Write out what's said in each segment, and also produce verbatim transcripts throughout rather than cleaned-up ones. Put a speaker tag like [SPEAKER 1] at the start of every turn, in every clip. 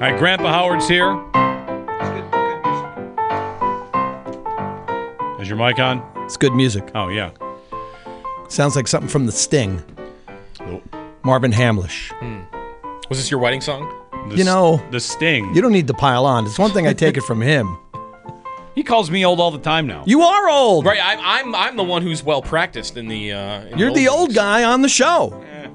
[SPEAKER 1] right, Grandpa Howard's here. Is your mic on?
[SPEAKER 2] It's good music.
[SPEAKER 1] Oh, yeah.
[SPEAKER 2] Sounds like something from The Sting.
[SPEAKER 1] Oh.
[SPEAKER 2] Marvin Hamlish.
[SPEAKER 3] Hmm. Was this your wedding song?
[SPEAKER 1] The
[SPEAKER 2] You know,
[SPEAKER 1] The Sting.
[SPEAKER 2] You don't need to pile on. It's one thing I take it from him.
[SPEAKER 1] He calls me old all the time now.
[SPEAKER 2] You are old.
[SPEAKER 3] Right, I'm I'm, I'm the one who's well practiced in the. Uh, in
[SPEAKER 2] You're the old
[SPEAKER 3] days.
[SPEAKER 2] guy on the show.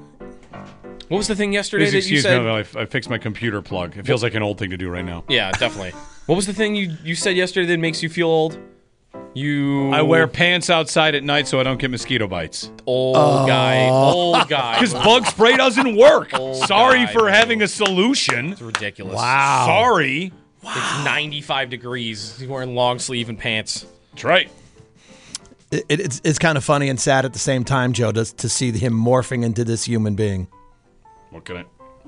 [SPEAKER 3] What was the thing yesterday
[SPEAKER 1] Please
[SPEAKER 3] that you
[SPEAKER 1] excuse
[SPEAKER 3] said?
[SPEAKER 1] me, I, I fixed my computer plug. It feels like an old thing to do right now.
[SPEAKER 3] Yeah, definitely. What was the thing you, you said yesterday that makes you feel old? You.
[SPEAKER 1] I wear pants outside at night so I don't get mosquito bites.
[SPEAKER 3] Old
[SPEAKER 2] Oh.
[SPEAKER 3] guy. Old guy.
[SPEAKER 1] Because bug spray doesn't work.
[SPEAKER 3] Old
[SPEAKER 1] Sorry
[SPEAKER 3] guy,
[SPEAKER 1] for
[SPEAKER 3] bro.
[SPEAKER 1] having a solution.
[SPEAKER 3] It's ridiculous.
[SPEAKER 2] Wow.
[SPEAKER 1] Sorry.
[SPEAKER 3] It's ninety-five degrees. He's wearing long sleeve and pants.
[SPEAKER 1] That's right.
[SPEAKER 2] It, it, it's it's kind of funny and sad at the same time, Joe, to, to see him morphing into this human being.
[SPEAKER 1] What can I...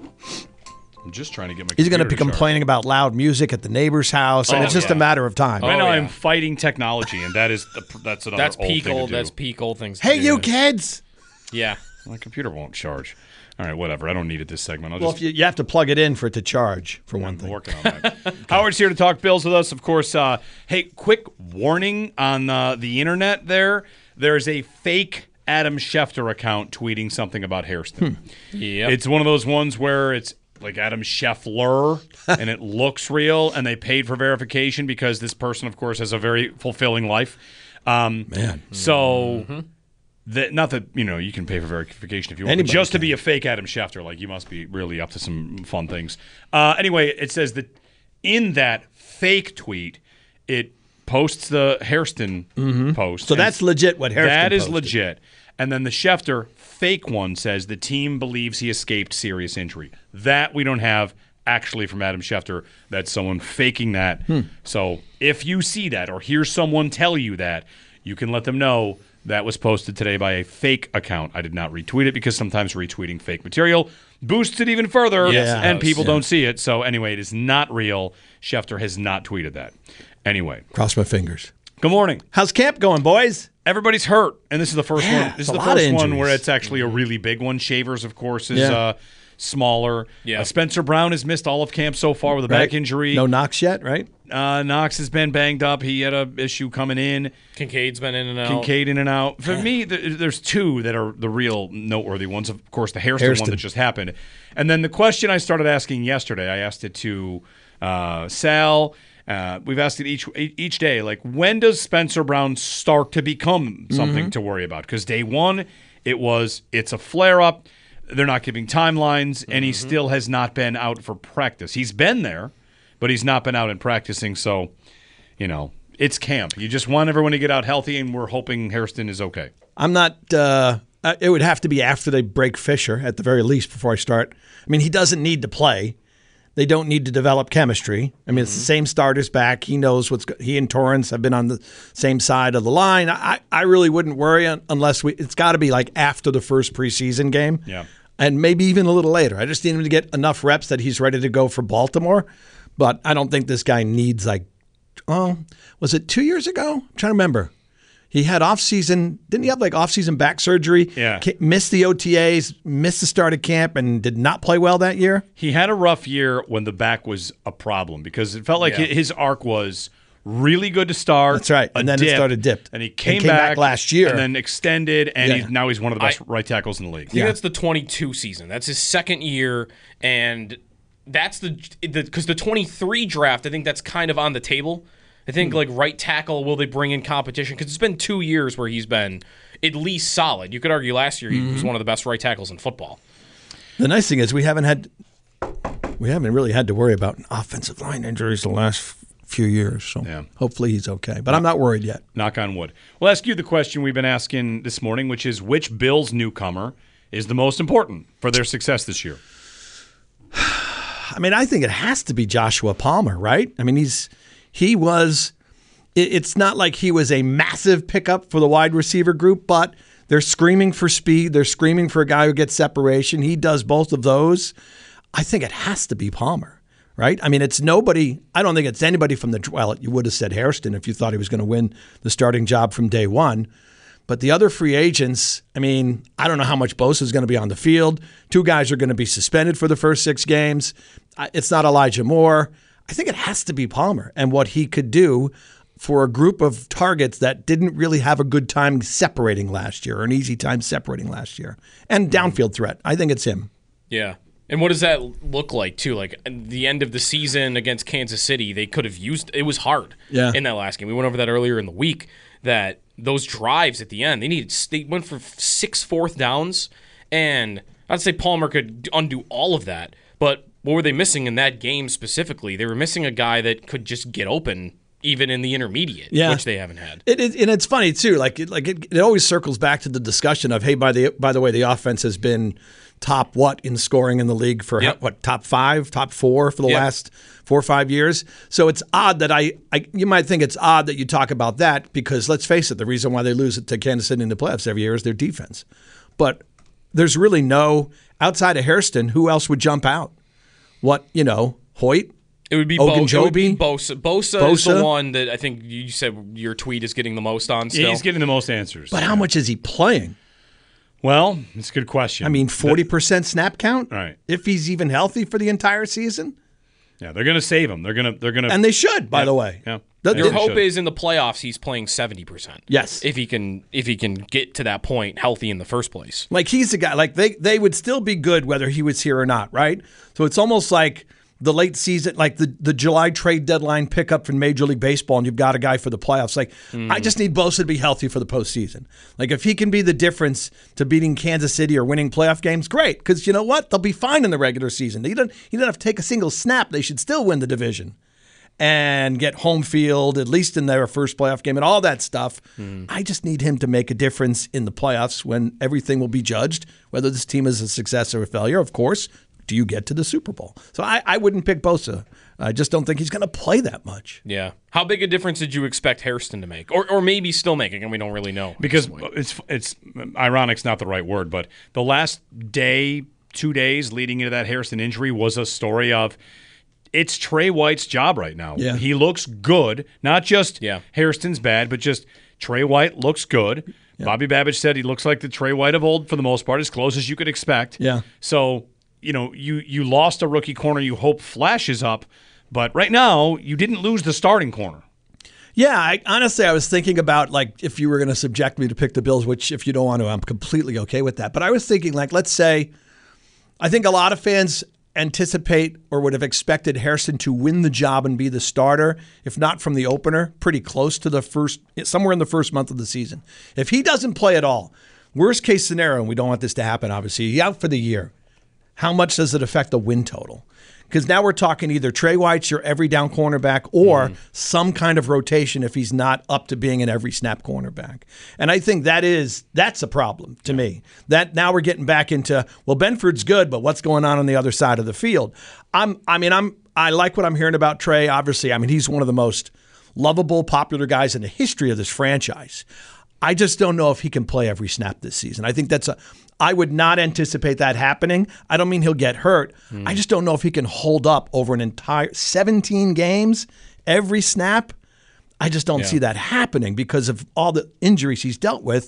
[SPEAKER 1] I'm just trying to get my
[SPEAKER 2] He's going to be
[SPEAKER 1] computer to
[SPEAKER 2] complaining about loud music at the neighbor's house, and
[SPEAKER 1] Oh,
[SPEAKER 2] it's just
[SPEAKER 1] yeah.
[SPEAKER 2] a matter of time.
[SPEAKER 1] charge. Right
[SPEAKER 3] Oh,
[SPEAKER 1] now
[SPEAKER 3] yeah.
[SPEAKER 1] I'm fighting technology, and that is the, that's another
[SPEAKER 3] That's
[SPEAKER 1] old
[SPEAKER 3] peak
[SPEAKER 1] thing
[SPEAKER 3] old.
[SPEAKER 1] to do.
[SPEAKER 3] That's peak old things. to
[SPEAKER 2] Hey,
[SPEAKER 3] do.
[SPEAKER 2] you kids!
[SPEAKER 3] Yeah.
[SPEAKER 1] My computer won't charge. All right, whatever. I don't need it this segment. I'll
[SPEAKER 2] Well,
[SPEAKER 1] just...
[SPEAKER 2] if you, you have to plug it in for it to charge, for one
[SPEAKER 1] I'm
[SPEAKER 2] thing.
[SPEAKER 1] working on that. Howard's here to talk Bills with us, of course. Uh, hey, quick warning on uh, the internet there. There's a fake Adam Schefter account tweeting something about Hairston.
[SPEAKER 3] Yep.
[SPEAKER 1] It's one of those ones where it's like Adam Scheffler, and it looks real, and they paid for verification because this person, of course, has a very fulfilling life. Um,
[SPEAKER 2] Man.
[SPEAKER 1] So...
[SPEAKER 3] Mm-hmm.
[SPEAKER 1] That, not that, you know, you can pay for verification if you want,
[SPEAKER 2] Anybody
[SPEAKER 1] but just to
[SPEAKER 2] can.
[SPEAKER 1] be a fake Adam Schefter, like, you must be really up to some fun things. Uh, anyway, it says that in that fake tweet, it posts the Hairston post.
[SPEAKER 2] So
[SPEAKER 1] and
[SPEAKER 2] that's legit what Hairston
[SPEAKER 1] That is
[SPEAKER 2] posted.
[SPEAKER 1] legit. And then the Schefter fake one says the team believes he escaped serious injury. That we don't have actually from Adam Schefter. That's someone faking that.
[SPEAKER 2] Hmm.
[SPEAKER 1] So if you see that or hear someone tell you that, you can let them know that was posted today by a fake account. I did not retweet it because sometimes retweeting fake material boosts it even further,
[SPEAKER 3] Yes, it
[SPEAKER 1] and
[SPEAKER 3] does.
[SPEAKER 1] people
[SPEAKER 2] Yeah.
[SPEAKER 1] don't see it. So anyway, it is not real. Schefter has not tweeted that. Anyway,
[SPEAKER 2] Cross my fingers.
[SPEAKER 1] good morning.
[SPEAKER 2] How's camp going, boys?
[SPEAKER 1] Everybody's hurt, and this is the first
[SPEAKER 2] Yeah,
[SPEAKER 1] one.
[SPEAKER 2] it's
[SPEAKER 1] This
[SPEAKER 2] a
[SPEAKER 1] is the
[SPEAKER 2] lot of
[SPEAKER 1] first one
[SPEAKER 2] injuries.
[SPEAKER 1] where it's actually a really big one. Shavers, of course, is
[SPEAKER 2] Yeah.
[SPEAKER 1] uh, smaller.
[SPEAKER 3] Yeah.
[SPEAKER 1] Uh, Spencer Brown has missed all of camp so far with a
[SPEAKER 2] Right?
[SPEAKER 1] back injury.
[SPEAKER 2] No knocks yet, right?
[SPEAKER 1] Uh, Knox has been banged up. He had a issue coming in.
[SPEAKER 3] Kincaid's been in and out.
[SPEAKER 1] Kincaid in and out. For me, th- there's two that are the real noteworthy ones. Of course, the Hairston,
[SPEAKER 2] Hairston.
[SPEAKER 1] one that just happened. And then the question I started asking yesterday, I asked it to uh, Sal. Uh, we've asked it each each day, like, when does Spencer Brown start to become something to worry about? Because day one, it was, it's a flare-up. They're not giving timelines, and he still has not been out for practice. He's been there, but he's not been out and practicing, so, you know, it's camp. You just want everyone to get out healthy, and we're hoping Hairston is okay.
[SPEAKER 2] I'm not. Uh, uh, it would have to be after they break Fisher at the very least before I start. I mean, he doesn't need to play. They don't need to develop chemistry. I mean, it's the same starters back. He knows what's. Go- he and Torrance have been on the same side of the line. I, I really wouldn't worry un- unless we. It's got to be like after the first preseason game.
[SPEAKER 1] Yeah.
[SPEAKER 2] And maybe even a little later. I just need him to get enough reps that he's ready to go for Baltimore. But I don't think this guy needs like. Oh, was it two years ago? I'm trying to remember. He had off-season, didn't he have like off-season back surgery?
[SPEAKER 1] Yeah.
[SPEAKER 2] Ca- Missed the O T As, missed the start of camp, and did not play well that year?
[SPEAKER 1] He had a rough year when the back was a problem because it felt like
[SPEAKER 3] Yeah.
[SPEAKER 1] his arc was really good to start.
[SPEAKER 2] That's right.
[SPEAKER 1] a
[SPEAKER 2] And then it
[SPEAKER 1] dip,
[SPEAKER 2] started dipped.
[SPEAKER 1] And he
[SPEAKER 2] And
[SPEAKER 1] came,
[SPEAKER 2] came back last year.
[SPEAKER 1] And then extended, and
[SPEAKER 2] Yeah.
[SPEAKER 1] he's, now he's one of the best
[SPEAKER 3] I-
[SPEAKER 1] right tackles in the league.
[SPEAKER 3] I think that's the twenty-two season. That's his second year, and that's the because the, the twenty-three draft. I think that's kind of on the table. I think like right tackle. Will they bring in competition? Because it's been two years where he's been at least solid. You could argue last year he was one of the best right tackles in football.
[SPEAKER 2] The nice thing is we haven't had, we haven't really had to worry about offensive line injuries the last f- few years. So
[SPEAKER 1] Yeah.
[SPEAKER 2] hopefully he's okay. But I'm not worried yet.
[SPEAKER 1] Knock on wood. We'll ask you the question we've been asking this morning, which is which Bills newcomer is the most important for their success this year?
[SPEAKER 2] I mean, I think it has to be Joshua Palmer, right? I mean, he's he was. it- It's not like he was a massive pickup for the wide receiver group, but they're screaming for speed. They're screaming for a guy who gets separation. He does both of those. I think it has to be Palmer, right? I mean, it's nobody. I don't think it's anybody from the. Well, you would have said Hairston if you thought he was going to win the starting job from day one. But the other free agents, I mean, I don't know how much Bosa is going to be on the field. Two guys are going to be suspended for the first six games. it's not Elijah Moore. I think it has to be Palmer and what he could do for a group of targets that didn't really have a good time separating last year or an easy time separating last year. And downfield threat. I think it's him.
[SPEAKER 3] Yeah. And what does that look like, too? Like, at the end of the season against Kansas City, they could have used – it was hard
[SPEAKER 2] yeah.
[SPEAKER 3] in that last game. We went over that earlier in the week, that those drives at the end, they needed – they went for six fourth downs, and I'd say Palmer could undo all of that. But what were they missing in that game specifically? They were missing a guy that could just get open even in the intermediate,
[SPEAKER 2] yeah.
[SPEAKER 3] which they haven't had.
[SPEAKER 2] It, it, and it's funny, too. Like, it, like it, it always circles back to the discussion of, hey, by the by the way, the offense has been – top what in scoring in the league for
[SPEAKER 3] yep.
[SPEAKER 2] what top five, top four for the
[SPEAKER 3] yep.
[SPEAKER 2] last four or five years. So it's odd that I, I, you might think it's odd that you talk about that because let's face it, the reason why they lose it to Kansas City in the playoffs every year is their defense. But there's really no outside of Hairston, who else would jump out? What you know, Hoyt.
[SPEAKER 3] It would be
[SPEAKER 2] Ogunjobi,
[SPEAKER 3] Bo- it would be Bosa. Bosa.
[SPEAKER 2] Bosa
[SPEAKER 3] is the one that I think you said your tweet is getting the most on. Still,
[SPEAKER 1] yeah, he's getting the most answers.
[SPEAKER 2] But how much is he playing?
[SPEAKER 1] Well, it's a good question.
[SPEAKER 2] I mean, forty percent snap count?
[SPEAKER 1] Right.
[SPEAKER 2] If he's even healthy for the entire season?
[SPEAKER 1] Yeah, they're going to save him. They're going to they're going to
[SPEAKER 2] And they should, by
[SPEAKER 1] yeah,
[SPEAKER 2] the way.
[SPEAKER 1] Yeah.
[SPEAKER 2] The,
[SPEAKER 3] Your
[SPEAKER 2] the,
[SPEAKER 3] hope
[SPEAKER 1] should.
[SPEAKER 3] is in the playoffs he's playing seventy percent.
[SPEAKER 2] Yes.
[SPEAKER 3] If he can if he can get to that point healthy in the first place.
[SPEAKER 2] Like he's a guy, like they, they would still be good whether he was here or not, right? So it's almost like the late season, like the, the July trade deadline pickup from Major League Baseball, and you've got a guy for the playoffs. Like, mm. I just need Bosa to be healthy for the postseason. Like, if he can be the difference to beating Kansas City or winning playoff games, great. Because you know what? They'll be fine in the regular season. They don't, he doesn't have to take a single snap. They should still win the division and get home field, at least in their first playoff game and all that stuff. Mm. I just need him to make a difference in the playoffs when everything will be judged, whether this team is a success or a failure, of course. Do you get to the Super Bowl? So I, I wouldn't pick Bosa. I just don't think he's going to play that much.
[SPEAKER 3] Yeah. How big a difference did you expect Hairston to make? Or or maybe still making, and we don't really know.
[SPEAKER 1] Because it's it's ironic's not the right word, but the last day, two days leading into that Hairston injury was a story of it's Trey White's job right now.
[SPEAKER 2] Yeah.
[SPEAKER 1] He looks good. Not just
[SPEAKER 3] yeah.
[SPEAKER 1] Hairston's bad, but just Trey White looks good. Yeah. Bobby Babbage said he looks like the Trey White of old for the most part, as close as you could expect.
[SPEAKER 2] Yeah.
[SPEAKER 1] So you know, you you lost a rookie corner you hope flashes up, but right now you didn't lose the starting corner.
[SPEAKER 2] Yeah, I, honestly, I was thinking about, like, if you were going to subject me to pick the Bills, which if you don't want to, I'm completely okay with that. But I was thinking, like, let's say, I think a lot of fans anticipate or would have expected Hairston to win the job and be the starter, if not from the opener, pretty close to the first, somewhere in the first month of the season. If he doesn't play at all, worst case scenario, and we don't want this to happen, obviously, he's out for the year. How much does it affect the win total? Because now we're talking either Trey White's your every down cornerback or mm. some kind of rotation if he's not up to being an every snap cornerback. And I think that is that's a problem to yeah. me. That now we're getting back into, well, Benford's good, but what's going on on the other side of the field? I'm I mean, I'm I like what I'm hearing about Trey. Obviously, I mean, he's one of the most lovable, popular guys in the history of this franchise. I just don't know if he can play every snap this season. I think that's a I would not anticipate that happening. I don't mean he'll get hurt. Mm. I just don't know if he can hold up over an entire seventeen games, every snap. I just don't yeah. see that happening because of all the injuries he's dealt with.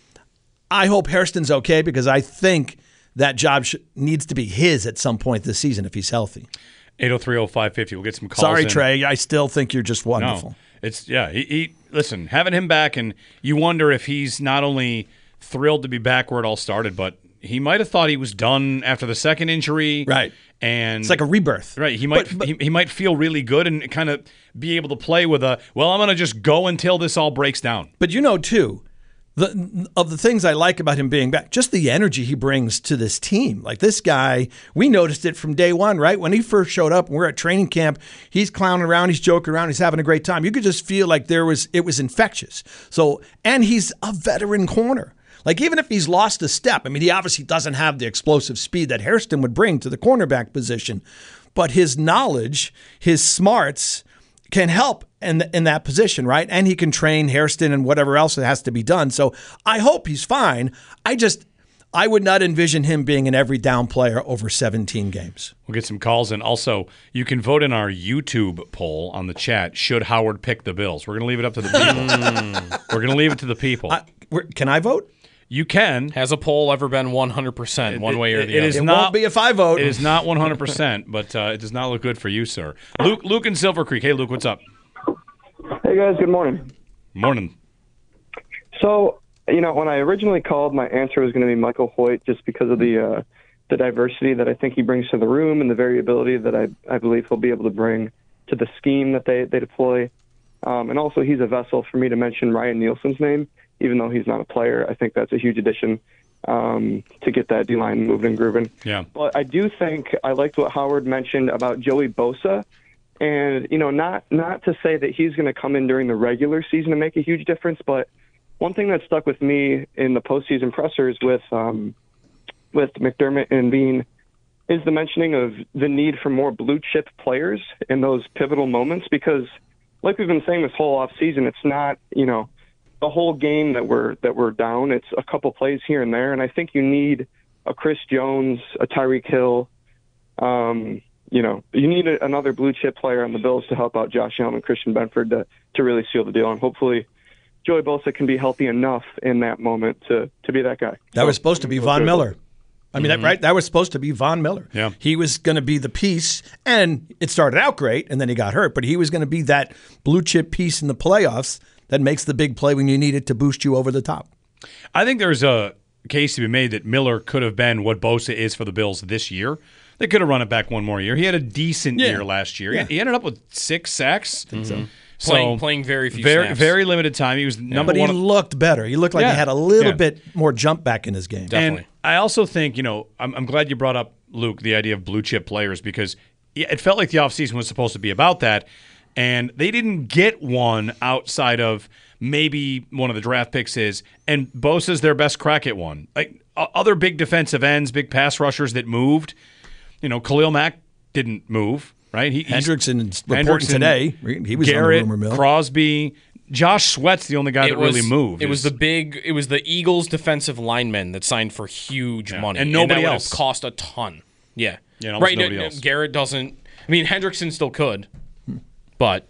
[SPEAKER 2] I hope Hairston's okay because I think that job sh- needs to be his at some point this season if he's healthy.
[SPEAKER 1] eight oh three oh five fifty. We'll get some calls.
[SPEAKER 2] Sorry,
[SPEAKER 1] in.
[SPEAKER 2] Trey. I still think you're just wonderful.
[SPEAKER 1] No, it's yeah. He, he listen, having him back, and you wonder if he's not only thrilled to be back where it all started, but he might have thought he was done after the second injury.
[SPEAKER 2] Right.
[SPEAKER 1] And
[SPEAKER 2] it's like a rebirth.
[SPEAKER 1] Right. He might but, but, he, he might feel really good and kind of be able to play with a, well, I'm going to just go until this all breaks down.
[SPEAKER 2] But you know, too, the of the things I like about him being back, just the energy he brings to this team. Like this guy, we noticed it from day one, right? When he first showed up and we're at training camp, he's clowning around, he's joking around, he's having a great time. You could just feel like there was, it was infectious. So, and he's a veteran corner. Like, even if he's lost a step, I mean, he obviously doesn't have the explosive speed that Hairston would bring to the cornerback position, but his knowledge, his smarts can help in, in that position, right? And he can train Hairston and whatever else that has to be done. So I hope he's fine. I just, I would not envision him being an every down player over seventeen games.
[SPEAKER 1] We'll get some calls in. Also, you can vote in our YouTube poll on the chat. Should Howard pick the Bills? We're going to leave it up to the people. We're going to leave it to the people.
[SPEAKER 2] I, can I vote?
[SPEAKER 1] You can.
[SPEAKER 3] Has a poll ever been one hundred percent one way or
[SPEAKER 1] It-
[SPEAKER 3] the
[SPEAKER 1] it
[SPEAKER 3] other?
[SPEAKER 1] is
[SPEAKER 2] It
[SPEAKER 1] not-
[SPEAKER 2] won't be if I vote.
[SPEAKER 1] It is not one hundred percent, but uh, it does not look good for you, sir. Luke, Luke in Silver Creek. Hey, Luke, what's up?
[SPEAKER 4] Hey guys, good morning.
[SPEAKER 1] Morning.
[SPEAKER 4] So, you know, when I originally called, my answer was going to be Michael Hoyt, just because of the uh, the diversity that I think he brings to the room and the variability that I I believe he'll be able to bring to the scheme that they they deploy. Um, and also, he's a vessel for me to mention Ryan Nielsen's name, even though he's not a player. I think that's a huge addition um, to get that D line moving and grooving.
[SPEAKER 1] Yeah.
[SPEAKER 4] But I do think I liked what Howard mentioned about Joey Bosa. And, you know, not not to say that he's going to come in during the regular season and make a huge difference, but one thing that stuck with me in the postseason pressers with um, with McDermott and Bean is the mentioning of the need for more blue chip players in those pivotal moments, because like we've been saying this whole off season, it's not, you know, the whole game that we're that we're down. It's a couple plays here and there, and I think you need a Chris Jones, a Tyreek Hill. Um, you know, you need a, another blue chip player on the Bills to help out Josh Allen and Christian Benford to to really seal the deal, and hopefully Joey Bosa can be healthy enough in that moment to to be that guy.
[SPEAKER 2] That
[SPEAKER 4] So,
[SPEAKER 2] was supposed to be Von Miller. I mean, that, right? That was supposed to be Von Miller.
[SPEAKER 1] Yeah.
[SPEAKER 2] He was going to be the piece, and it started out great, and then he got hurt, but he was going to be that blue chip piece in the playoffs that makes the big play when you need it to boost you over the top.
[SPEAKER 1] I think there's a case to be made that Miller could have been what Bosa is for the Bills this year. They could have run it back one more year. He had a decent
[SPEAKER 2] Yeah.
[SPEAKER 1] year last year.
[SPEAKER 2] Yeah.
[SPEAKER 1] He ended up with six sacks.
[SPEAKER 3] Mm-hmm.
[SPEAKER 1] So
[SPEAKER 3] Playing- playing very few
[SPEAKER 1] very,
[SPEAKER 3] snaps.
[SPEAKER 1] Very limited time. He was number
[SPEAKER 2] But he
[SPEAKER 1] one.
[SPEAKER 2] looked better. He looked like
[SPEAKER 1] Yeah.
[SPEAKER 2] he had a little
[SPEAKER 1] Yeah.
[SPEAKER 2] bit more jump back in his game.
[SPEAKER 3] Definitely.
[SPEAKER 1] And I also think, you know, I'm, I'm glad you brought up, Luke, the idea of blue chip players, because yeah, it felt like the offseason was supposed to be about that. And they didn't get one outside of maybe one of the draft picks is, and Bosa's their best crack at one. Like o- other big defensive ends, big pass rushers that moved, you know, Khalil Mack didn't move, right? He, he's-
[SPEAKER 2] Hendrickson's reporting
[SPEAKER 1] Hendrickson,
[SPEAKER 2] today. He was
[SPEAKER 1] Garrett,
[SPEAKER 2] on the rumor mill.
[SPEAKER 1] Crosby, Josh Sweat's the only guy that really moved.
[SPEAKER 3] It was
[SPEAKER 1] Is-
[SPEAKER 3] the big. It was the Eagles' defensive linemen that signed for huge money,
[SPEAKER 1] and nobody
[SPEAKER 3] that would have
[SPEAKER 1] else.
[SPEAKER 3] cost a ton. Yeah,
[SPEAKER 1] Yeah, and almost
[SPEAKER 3] right.
[SPEAKER 1] nobody
[SPEAKER 3] no, no,
[SPEAKER 1] else.
[SPEAKER 3] Garrett doesn't. I mean, Hendrickson still could, but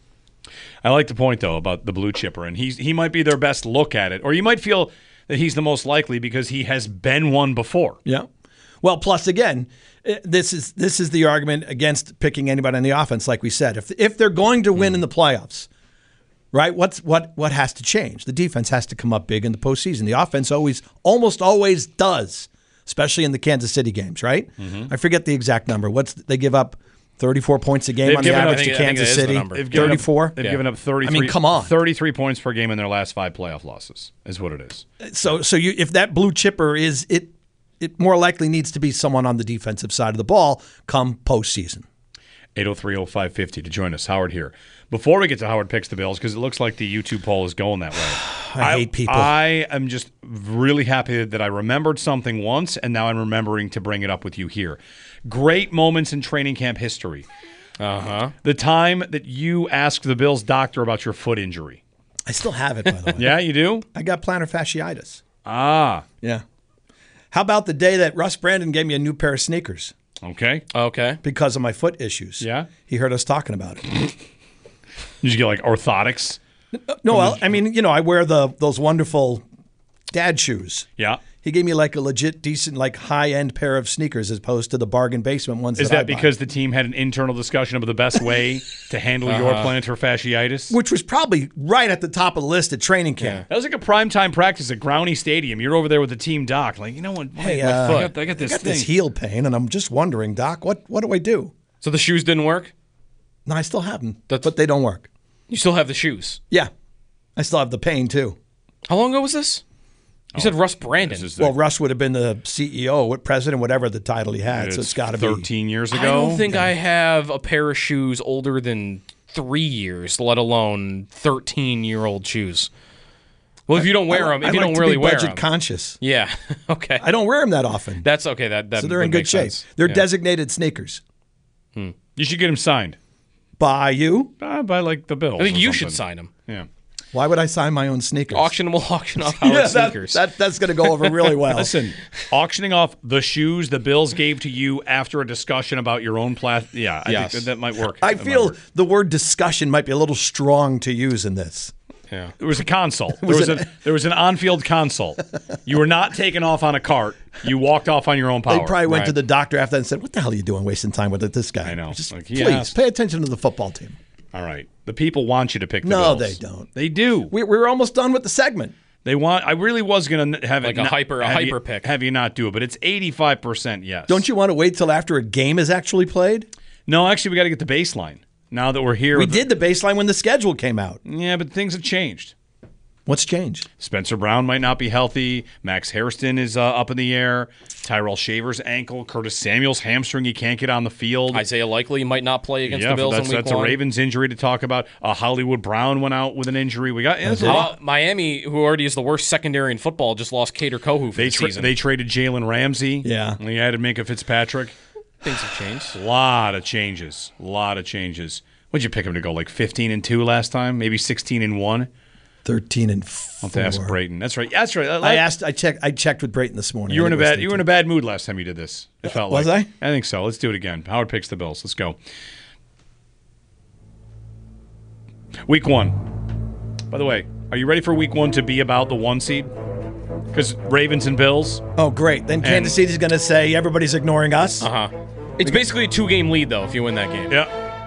[SPEAKER 1] I like the point though about the blue chipper, and he's he might be their best look at it, or you might feel that he's the most likely because he has been one before.
[SPEAKER 2] Yeah. Well, plus again, eh, this is this is the argument against picking anybody on the offense. Like we said, if if they're going to win in the playoffs, right? What's what what has to change? The defense has to come up big in the postseason. The offense always, almost always does, especially in the Kansas City games, right? I forget the exact number. What's they give up? thirty-four points a game
[SPEAKER 1] They've
[SPEAKER 2] on the
[SPEAKER 1] given up-
[SPEAKER 2] average
[SPEAKER 3] I think-
[SPEAKER 2] to
[SPEAKER 3] I think
[SPEAKER 2] Kansas
[SPEAKER 3] that is the
[SPEAKER 2] City.
[SPEAKER 3] number.
[SPEAKER 1] They've given up-
[SPEAKER 2] thirty-four.
[SPEAKER 1] They've
[SPEAKER 3] Yeah.
[SPEAKER 1] given up thirty-three.
[SPEAKER 2] I mean, come on.
[SPEAKER 1] thirty-three points per game in their last five playoff losses is what it is.
[SPEAKER 2] So so you if that blue chipper is it, it more likely needs to be someone on the defensive side of the ball come postseason.
[SPEAKER 1] eight oh three oh five fifty to join us. Howard here. Before we get to Howard picks the Bills, because it looks like the YouTube poll is going that way.
[SPEAKER 2] I hate people.
[SPEAKER 1] I am just really happy that I remembered something once, and now I'm remembering to bring it up with you here. Great moments in training camp history.
[SPEAKER 3] uh huh.
[SPEAKER 1] The time that you asked the Bills doctor about your foot injury.
[SPEAKER 2] I still have it, by the way.
[SPEAKER 1] Yeah, you do?
[SPEAKER 2] I got plantar fasciitis.
[SPEAKER 1] Ah,
[SPEAKER 2] Yeah. How about the day that Russ Brandon gave me a new pair of sneakers
[SPEAKER 1] okay.
[SPEAKER 3] Okay.
[SPEAKER 2] because of my foot issues?
[SPEAKER 1] Yeah?
[SPEAKER 2] He heard us talking about it.
[SPEAKER 1] Did you get like orthotics?
[SPEAKER 2] No, well, I mean, you know, I wear the those wonderful dad shoes.
[SPEAKER 1] Yeah.
[SPEAKER 2] He gave me like a legit, decent, like high-end pair of sneakers as opposed to the bargain basement ones.
[SPEAKER 1] Is
[SPEAKER 2] that, I
[SPEAKER 1] that
[SPEAKER 2] buy.
[SPEAKER 1] because the team had an internal discussion about the best way to handle your plantar fasciitis?
[SPEAKER 2] Which was probably right at the top of the list at training camp.
[SPEAKER 1] That was like a primetime practice at Growney Stadium. You're over there with the team doc. Like, you know what?
[SPEAKER 2] Hey,
[SPEAKER 1] my
[SPEAKER 2] uh,
[SPEAKER 1] foot. I got, I got this
[SPEAKER 2] I got
[SPEAKER 1] thing.
[SPEAKER 2] this heel pain, and I'm just wondering, Doc, what what do I do?
[SPEAKER 3] So the shoes didn't work.
[SPEAKER 2] No, I still have them,
[SPEAKER 3] That's-
[SPEAKER 2] but they don't work.
[SPEAKER 3] You still have the shoes.
[SPEAKER 2] Yeah, I still have the pain too.
[SPEAKER 3] How long ago was this? You said Russ Brandon.
[SPEAKER 1] This is the
[SPEAKER 2] Well, Russ would have been the C E O, what president, whatever the title he had. So it's got to be.
[SPEAKER 1] thirteen years ago.
[SPEAKER 3] I don't think I have a pair of shoes older than three years, let alone thirteen-year-old shoes. Well, if you don't wear
[SPEAKER 2] I-
[SPEAKER 3] them, if
[SPEAKER 2] I
[SPEAKER 3] you
[SPEAKER 2] like
[SPEAKER 3] don't
[SPEAKER 2] to
[SPEAKER 3] really
[SPEAKER 2] be
[SPEAKER 3] wear
[SPEAKER 2] budget
[SPEAKER 3] them,
[SPEAKER 2] conscious.
[SPEAKER 3] yeah, okay,
[SPEAKER 2] I don't wear them that often,
[SPEAKER 3] that's okay. That that
[SPEAKER 2] so they're
[SPEAKER 3] that
[SPEAKER 2] in good
[SPEAKER 3] makes
[SPEAKER 2] shape.
[SPEAKER 3] sense.
[SPEAKER 2] They're
[SPEAKER 3] Yeah.
[SPEAKER 2] designated sneakers.
[SPEAKER 1] You should get him signed
[SPEAKER 2] By you?
[SPEAKER 1] uh, by like the Bills.
[SPEAKER 3] I think
[SPEAKER 1] or
[SPEAKER 3] you
[SPEAKER 1] something.
[SPEAKER 3] should sign them.
[SPEAKER 1] Yeah.
[SPEAKER 2] Why would I sign my own sneakers?
[SPEAKER 3] Auction will auction off Howard
[SPEAKER 2] Yeah, that,
[SPEAKER 3] sneakers.
[SPEAKER 2] that, that's going to go over really well.
[SPEAKER 1] Listen, auctioning off the shoes the Bills gave to you after a discussion about your own plat. Yeah, I
[SPEAKER 3] Yes.
[SPEAKER 1] think that, that might work.
[SPEAKER 2] I
[SPEAKER 1] That might
[SPEAKER 2] feel
[SPEAKER 1] work.
[SPEAKER 2] the word discussion might be a little strong to use in this.
[SPEAKER 3] Yeah.
[SPEAKER 1] There was a consult. There was, a, there was an on-field consult. You were not taken off on a cart. You walked off on your own power.
[SPEAKER 2] They probably went
[SPEAKER 3] Right.
[SPEAKER 2] to the doctor after that and said, "What the hell are you doing, wasting time with this guy?"
[SPEAKER 1] I know.
[SPEAKER 2] Just
[SPEAKER 1] Like, he
[SPEAKER 2] please
[SPEAKER 1] asked.
[SPEAKER 2] pay attention to the football team.
[SPEAKER 1] All right. The people want you to pick the
[SPEAKER 2] No,
[SPEAKER 1] Bills.
[SPEAKER 2] they don't.
[SPEAKER 1] They do.
[SPEAKER 2] We, we're almost done with the segment.
[SPEAKER 1] They want. I really was going to have
[SPEAKER 3] Like
[SPEAKER 1] it
[SPEAKER 3] a
[SPEAKER 1] not-
[SPEAKER 3] hyper- a
[SPEAKER 1] have
[SPEAKER 3] hyper
[SPEAKER 1] you,
[SPEAKER 3] pick.
[SPEAKER 1] Have you not do it? But it's eighty-five percent yes.
[SPEAKER 2] Don't you want to wait till after a game is actually played?
[SPEAKER 1] No, actually, we got to get the baseline. Now that we're here.
[SPEAKER 2] We did the baseline when the schedule came out.
[SPEAKER 1] Yeah, but things have changed.
[SPEAKER 2] What's changed?
[SPEAKER 1] Spencer Brown might not be healthy. Max Hairston is uh, up in the air. Tyrell Shaver's ankle. Curtis Samuel's hamstring. He can't get on the field.
[SPEAKER 3] Isaiah Likely might not play against
[SPEAKER 1] yeah,
[SPEAKER 3] the Bills
[SPEAKER 1] that's,
[SPEAKER 3] in week
[SPEAKER 1] that's a
[SPEAKER 3] one.
[SPEAKER 1] Ravens injury to talk about. Uh, Hollywood Brown went out with an injury. We got yeah, there's a
[SPEAKER 3] How
[SPEAKER 1] lot.
[SPEAKER 3] about Miami, who already is the worst secondary in football, just lost Cater Kohu for
[SPEAKER 1] They
[SPEAKER 3] the
[SPEAKER 1] tra-
[SPEAKER 3] season.
[SPEAKER 1] they traded Jalen Ramsey.
[SPEAKER 2] Yeah.
[SPEAKER 1] and they added Minka Fitzpatrick.
[SPEAKER 3] Things have changed.
[SPEAKER 1] A lot of changes. A lot of changes. What'd you pick him to go like fifteen and two last time? Maybe sixteen and one.
[SPEAKER 2] Thirteen and
[SPEAKER 1] I'll
[SPEAKER 2] four.
[SPEAKER 1] have to ask Brayton. That's right. That's right.
[SPEAKER 2] I asked. I checked. I checked with Brayton this morning.
[SPEAKER 1] You were in a
[SPEAKER 2] I think it was
[SPEAKER 1] bad. You were in a bad mood last time you did this. It felt
[SPEAKER 2] Was
[SPEAKER 1] like.
[SPEAKER 2] I?
[SPEAKER 1] I think so. Let's do it again. Howard picks the Bills. Let's go. Week one. By the way, are you ready for Week one to be about the one seed? Because Ravens and Bills.
[SPEAKER 2] Oh, great. Then Kansas City's going to say everybody's ignoring us.
[SPEAKER 3] Uh huh. It's basically a two-game lead, though, if you win that game
[SPEAKER 1] Yeah.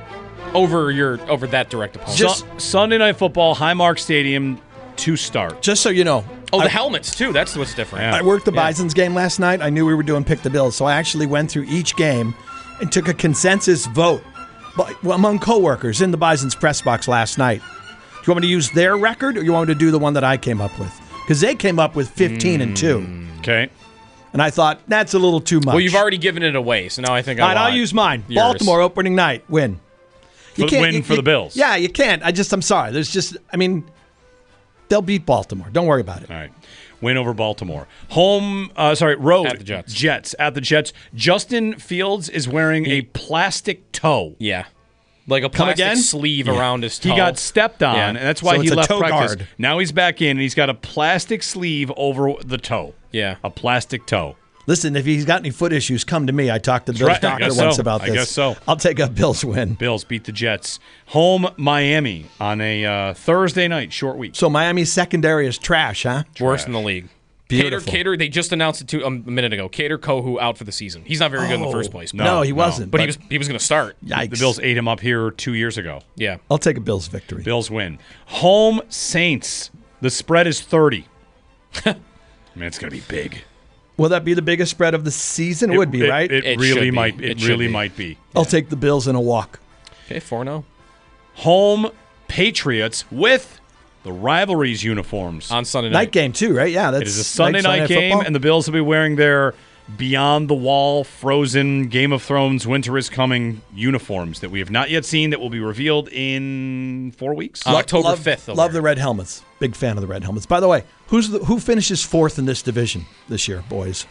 [SPEAKER 3] over your over that direct opponent.
[SPEAKER 1] Su- Sunday Night Football, Highmark Stadium to start.
[SPEAKER 2] Just so you know.
[SPEAKER 3] oh, the
[SPEAKER 2] I,
[SPEAKER 3] helmets too. That's what's different.
[SPEAKER 1] Yeah.
[SPEAKER 2] I worked the
[SPEAKER 3] Yeah.
[SPEAKER 2] Bison's game last night. I knew we were doing Pick the Bills, so I actually went through each game and took a consensus vote by, well, among coworkers in the Bison's press box last night. Do you want me to use their record, or you want me to do the one that I came up with? Because they came up with fifteen and two,
[SPEAKER 1] Okay.
[SPEAKER 2] and I thought that's a little too much.
[SPEAKER 3] Well, you've already given it away, so now I think
[SPEAKER 2] All
[SPEAKER 3] I
[SPEAKER 2] right, I'll use mine.
[SPEAKER 3] Yours.
[SPEAKER 2] Baltimore opening night win.
[SPEAKER 1] For- win for the Bills.
[SPEAKER 2] Yeah, you can't. I just, I'm sorry. There's just, I mean, they'll beat Baltimore. Don't worry about it.
[SPEAKER 1] All right. Win over Baltimore. Home, uh, sorry, road.
[SPEAKER 3] At the Jets.
[SPEAKER 1] Jets. At the Jets. Justin Fields is wearing a plastic toe.
[SPEAKER 3] Yeah, like a plastic
[SPEAKER 2] again?
[SPEAKER 3] sleeve around his toe.
[SPEAKER 1] He got stepped on,
[SPEAKER 3] Yeah.
[SPEAKER 1] and that's why
[SPEAKER 2] So
[SPEAKER 1] he
[SPEAKER 2] it's a
[SPEAKER 1] left
[SPEAKER 2] toe
[SPEAKER 1] practice.
[SPEAKER 2] guard.
[SPEAKER 1] Now he's back in, and he's got a plastic sleeve over the toe.
[SPEAKER 3] Yeah.
[SPEAKER 1] A plastic toe.
[SPEAKER 2] Listen, if he's got any foot issues, come to me. I talked to Bill's
[SPEAKER 1] right. I
[SPEAKER 2] doctor
[SPEAKER 1] guess
[SPEAKER 2] once
[SPEAKER 1] so.
[SPEAKER 2] about
[SPEAKER 1] I
[SPEAKER 2] this.
[SPEAKER 1] guess so.
[SPEAKER 2] I'll take a Bills win.
[SPEAKER 1] Bills beat the Jets. Home Miami on a uh, Thursday night, short week.
[SPEAKER 2] So Miami's secondary is trash, huh?
[SPEAKER 3] worst in the league. Cater,
[SPEAKER 2] Beautiful.
[SPEAKER 3] Cater, they just announced it to, um, a minute ago. Cater Kohu out for the season. He's not very good in the first place.
[SPEAKER 1] No,
[SPEAKER 2] No, he
[SPEAKER 1] no.
[SPEAKER 2] wasn't.
[SPEAKER 3] but he was he was going to start.
[SPEAKER 2] Yikes.
[SPEAKER 1] The Bills ate him up here two years ago.
[SPEAKER 3] Yeah.
[SPEAKER 2] I'll take a Bills victory.
[SPEAKER 1] Bills win. Home Saints. The spread is thirty. Man, it's going to be big.
[SPEAKER 2] Will that be the biggest spread of the season? It would be,
[SPEAKER 1] It-
[SPEAKER 2] right?
[SPEAKER 1] It,
[SPEAKER 3] It
[SPEAKER 1] really
[SPEAKER 3] should be.
[SPEAKER 1] might. It,
[SPEAKER 3] It should
[SPEAKER 1] really
[SPEAKER 3] be.
[SPEAKER 1] might be.
[SPEAKER 2] I'll take the Bills in a walk.
[SPEAKER 3] Okay, four and oh.
[SPEAKER 1] Home Patriots with the rivalries uniforms.
[SPEAKER 3] On Sunday
[SPEAKER 2] Night
[SPEAKER 3] night.
[SPEAKER 2] game too, right? Yeah, that's
[SPEAKER 1] It is a Sunday night, game,
[SPEAKER 2] football.
[SPEAKER 1] and the Bills will be wearing their Beyond the Wall, Frozen, Game of Thrones, Winter is Coming uniforms that we have not yet seen that will be revealed in four weeks.
[SPEAKER 3] Uh, October
[SPEAKER 2] love,
[SPEAKER 3] fifth. they'll
[SPEAKER 2] Love
[SPEAKER 3] wear
[SPEAKER 2] the red helmets. Big fan of the red helmets. By the way, who's the, who finishes fourth in this division this year, boys?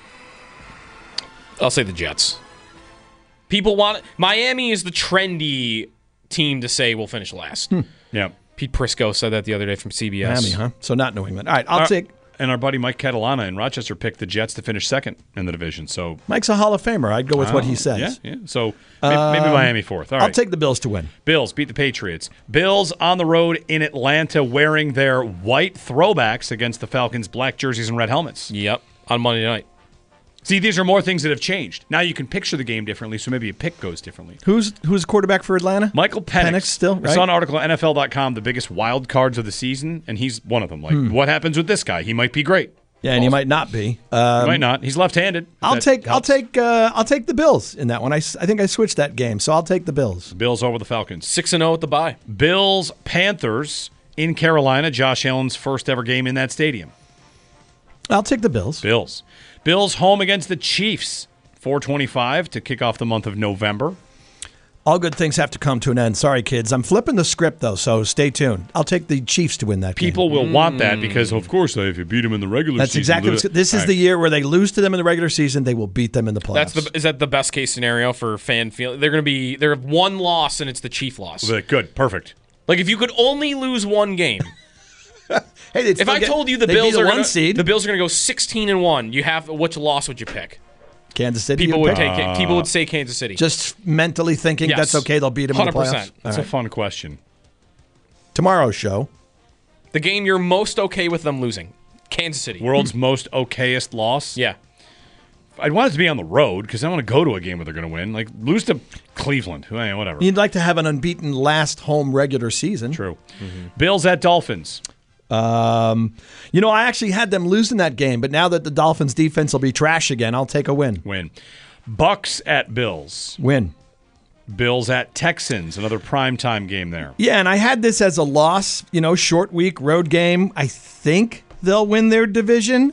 [SPEAKER 3] it. I'll say the Jets. People want Miami is the trendy team to say we'll finish last.
[SPEAKER 1] yeah.
[SPEAKER 3] Pete Prisco said that the other day from C B S.
[SPEAKER 2] Miami, huh? So not New England. All right, I'll
[SPEAKER 1] Uh,
[SPEAKER 2] take.
[SPEAKER 1] And our buddy Mike Catalana in Rochester picked the Jets to finish second in the division. So
[SPEAKER 2] Mike's a Hall of Famer. I'd go with what he says.
[SPEAKER 1] Yeah, yeah. So maybe, maybe Miami fourth. All right.
[SPEAKER 2] I'll take the Bills to win.
[SPEAKER 1] Bills beat the Patriots. Bills on the road in Atlanta wearing their white throwbacks against the Falcons' black jerseys and red helmets.
[SPEAKER 3] Yep. On Monday night.
[SPEAKER 1] See, these are more things that have changed. Now you can picture the game differently, so maybe a pick goes differently.
[SPEAKER 2] Who's who's quarterback for Atlanta?
[SPEAKER 1] Michael Penix,
[SPEAKER 2] Penix still,
[SPEAKER 1] I saw an
[SPEAKER 2] right?
[SPEAKER 1] article on N F L dot com, the biggest wild cards of the season, and he's one of them. Like,
[SPEAKER 2] Hmm.
[SPEAKER 1] what happens with this guy? He might be great.
[SPEAKER 2] Yeah, and he might not be. Uh,
[SPEAKER 1] He might not. He's left-handed.
[SPEAKER 2] I'll
[SPEAKER 1] That
[SPEAKER 2] take I'll
[SPEAKER 1] helps.
[SPEAKER 2] take uh, I'll take the Bills in that one. I, s- I think I switched that game, so I'll take the Bills.
[SPEAKER 1] Bills over the Falcons.
[SPEAKER 3] Six and zero at the bye.
[SPEAKER 1] Bills Panthers in Carolina. Josh Allen's first ever game in that stadium.
[SPEAKER 2] I'll take the Bills.
[SPEAKER 1] Bills. Bills home against the Chiefs. four twenty-five to kick off the month of November.
[SPEAKER 2] All good things have to come to an end. Sorry, kids. I'm flipping the script though, so stay tuned. I'll take the Chiefs to win that game.
[SPEAKER 1] People will want that because, of course, if you beat them in the regular
[SPEAKER 2] That's
[SPEAKER 1] season.
[SPEAKER 2] exactly what's, this is
[SPEAKER 1] All
[SPEAKER 2] the
[SPEAKER 1] right.
[SPEAKER 2] year where they lose to them in the regular season. They will beat them in the playoffs.
[SPEAKER 3] That's the is that the best case scenario for fan feeling? They're going to be they're one loss and it's the Chief loss.
[SPEAKER 1] Good, perfect.
[SPEAKER 3] Like if you could only lose one game.
[SPEAKER 2] hey, they'd
[SPEAKER 3] If
[SPEAKER 2] still
[SPEAKER 3] I
[SPEAKER 2] get-
[SPEAKER 3] told you the
[SPEAKER 2] they'd be
[SPEAKER 3] Bills
[SPEAKER 2] the
[SPEAKER 3] are
[SPEAKER 2] one
[SPEAKER 3] gonna,
[SPEAKER 2] seed,
[SPEAKER 3] the Bills are going to go sixteen and one, you have which loss would you pick?
[SPEAKER 2] Kansas City.
[SPEAKER 3] People
[SPEAKER 2] you'd
[SPEAKER 3] would
[SPEAKER 2] pick?
[SPEAKER 3] take people would say Kansas City.
[SPEAKER 2] Just mentally thinking
[SPEAKER 3] Yes.
[SPEAKER 2] that's okay. They'll beat them in the
[SPEAKER 3] one hundred
[SPEAKER 2] playoffs.
[SPEAKER 3] percent.
[SPEAKER 2] All
[SPEAKER 1] That's
[SPEAKER 2] right.
[SPEAKER 1] a fun question.
[SPEAKER 2] Tomorrow's show.
[SPEAKER 3] The game you're most okay with them losing. Kansas City.
[SPEAKER 1] World's most okayest loss.
[SPEAKER 3] Yeah.
[SPEAKER 1] I'd want it to be on the road because I want to go to a game where they're going to win. Like, lose to Cleveland. Eh, whatever.
[SPEAKER 2] You'd like to have an unbeaten last home regular season.
[SPEAKER 1] True. Mm-hmm. Bills at Dolphins.
[SPEAKER 2] Um, you know, I actually had them losing that game, but now that the Dolphins defense will be trash again, I'll take a win.
[SPEAKER 1] Win. Bucks at Bills.
[SPEAKER 2] Win.
[SPEAKER 1] Bills at Texans. Another primetime game there.
[SPEAKER 2] Yeah, and I had this as a loss, you know, short week, road game. I think they'll win their division.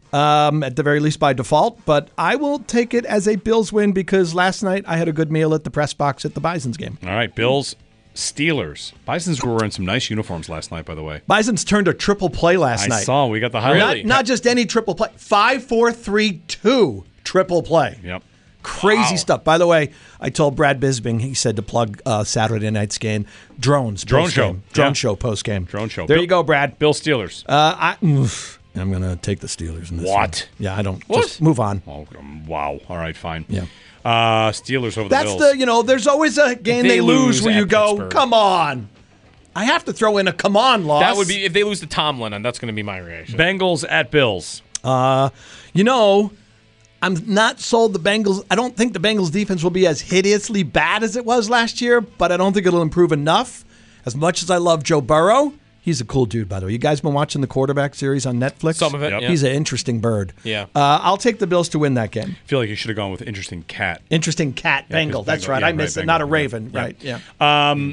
[SPEAKER 2] Um, at the very least by default, but I will take it as a Bills win because last night I had a good meal at the press box at the Bisons game.
[SPEAKER 1] All right, Bills, Steelers. Bisons were wearing some nice uniforms last night, by the way.
[SPEAKER 2] Bisons turned a triple play last
[SPEAKER 1] I
[SPEAKER 2] night.
[SPEAKER 1] I saw. We got the highlight.
[SPEAKER 3] Really?
[SPEAKER 2] Not, not just any triple play. Five, four, three, two triple play.
[SPEAKER 1] Yep.
[SPEAKER 2] Crazy
[SPEAKER 1] Wow.
[SPEAKER 2] stuff. By the way, I told Brad Bisbing, he said to plug uh, Saturday night's game. Drones.
[SPEAKER 1] Drone
[SPEAKER 2] post-game.
[SPEAKER 1] show.
[SPEAKER 2] Drone
[SPEAKER 1] Yeah.
[SPEAKER 2] show post game.
[SPEAKER 1] Drone show.
[SPEAKER 2] There
[SPEAKER 1] Bill-
[SPEAKER 2] you go, Brad.
[SPEAKER 1] Bill Steelers.
[SPEAKER 2] Uh, I, oof, I'm going to take the Steelers in this
[SPEAKER 1] What?
[SPEAKER 2] one. Yeah, I don't.
[SPEAKER 3] What?
[SPEAKER 2] Just move on.
[SPEAKER 1] Oh, um, wow. All right, fine.
[SPEAKER 2] Yeah.
[SPEAKER 1] Uh, Steelers over the
[SPEAKER 2] That's
[SPEAKER 1] Bills.
[SPEAKER 2] the, you know, there's always a game
[SPEAKER 3] They
[SPEAKER 2] they, lose
[SPEAKER 3] lose
[SPEAKER 2] where you
[SPEAKER 3] at
[SPEAKER 2] go,
[SPEAKER 3] Pittsburgh.
[SPEAKER 2] come on. I have to throw in a come on loss.
[SPEAKER 3] That would be if they lose to Tomlin, and that's going to be my reaction.
[SPEAKER 1] Bengals at Bills.
[SPEAKER 2] Uh, you know, I'm not sold the Bengals. I don't think the Bengals defense will be as hideously bad as it was last year, but I don't think it'll improve enough. As much as I love Joe Burrow, he's a cool dude, by the way. You guys been watching the quarterback series on Netflix?
[SPEAKER 3] Some of it,
[SPEAKER 1] Yep.
[SPEAKER 3] yeah.
[SPEAKER 2] He's an interesting bird.
[SPEAKER 3] Yeah.
[SPEAKER 2] Uh, I'll take the Bills to win that game.
[SPEAKER 1] I feel like you should have gone with interesting cat.
[SPEAKER 2] Interesting cat,
[SPEAKER 1] Yeah,
[SPEAKER 2] Bengal.
[SPEAKER 1] 'cause
[SPEAKER 2] That's
[SPEAKER 1] Bengal-
[SPEAKER 2] right.
[SPEAKER 1] yeah,
[SPEAKER 2] I missed
[SPEAKER 1] right,
[SPEAKER 2] it. Not a
[SPEAKER 1] Bengal.
[SPEAKER 2] Raven.
[SPEAKER 1] Yeah.
[SPEAKER 2] Right. Yeah.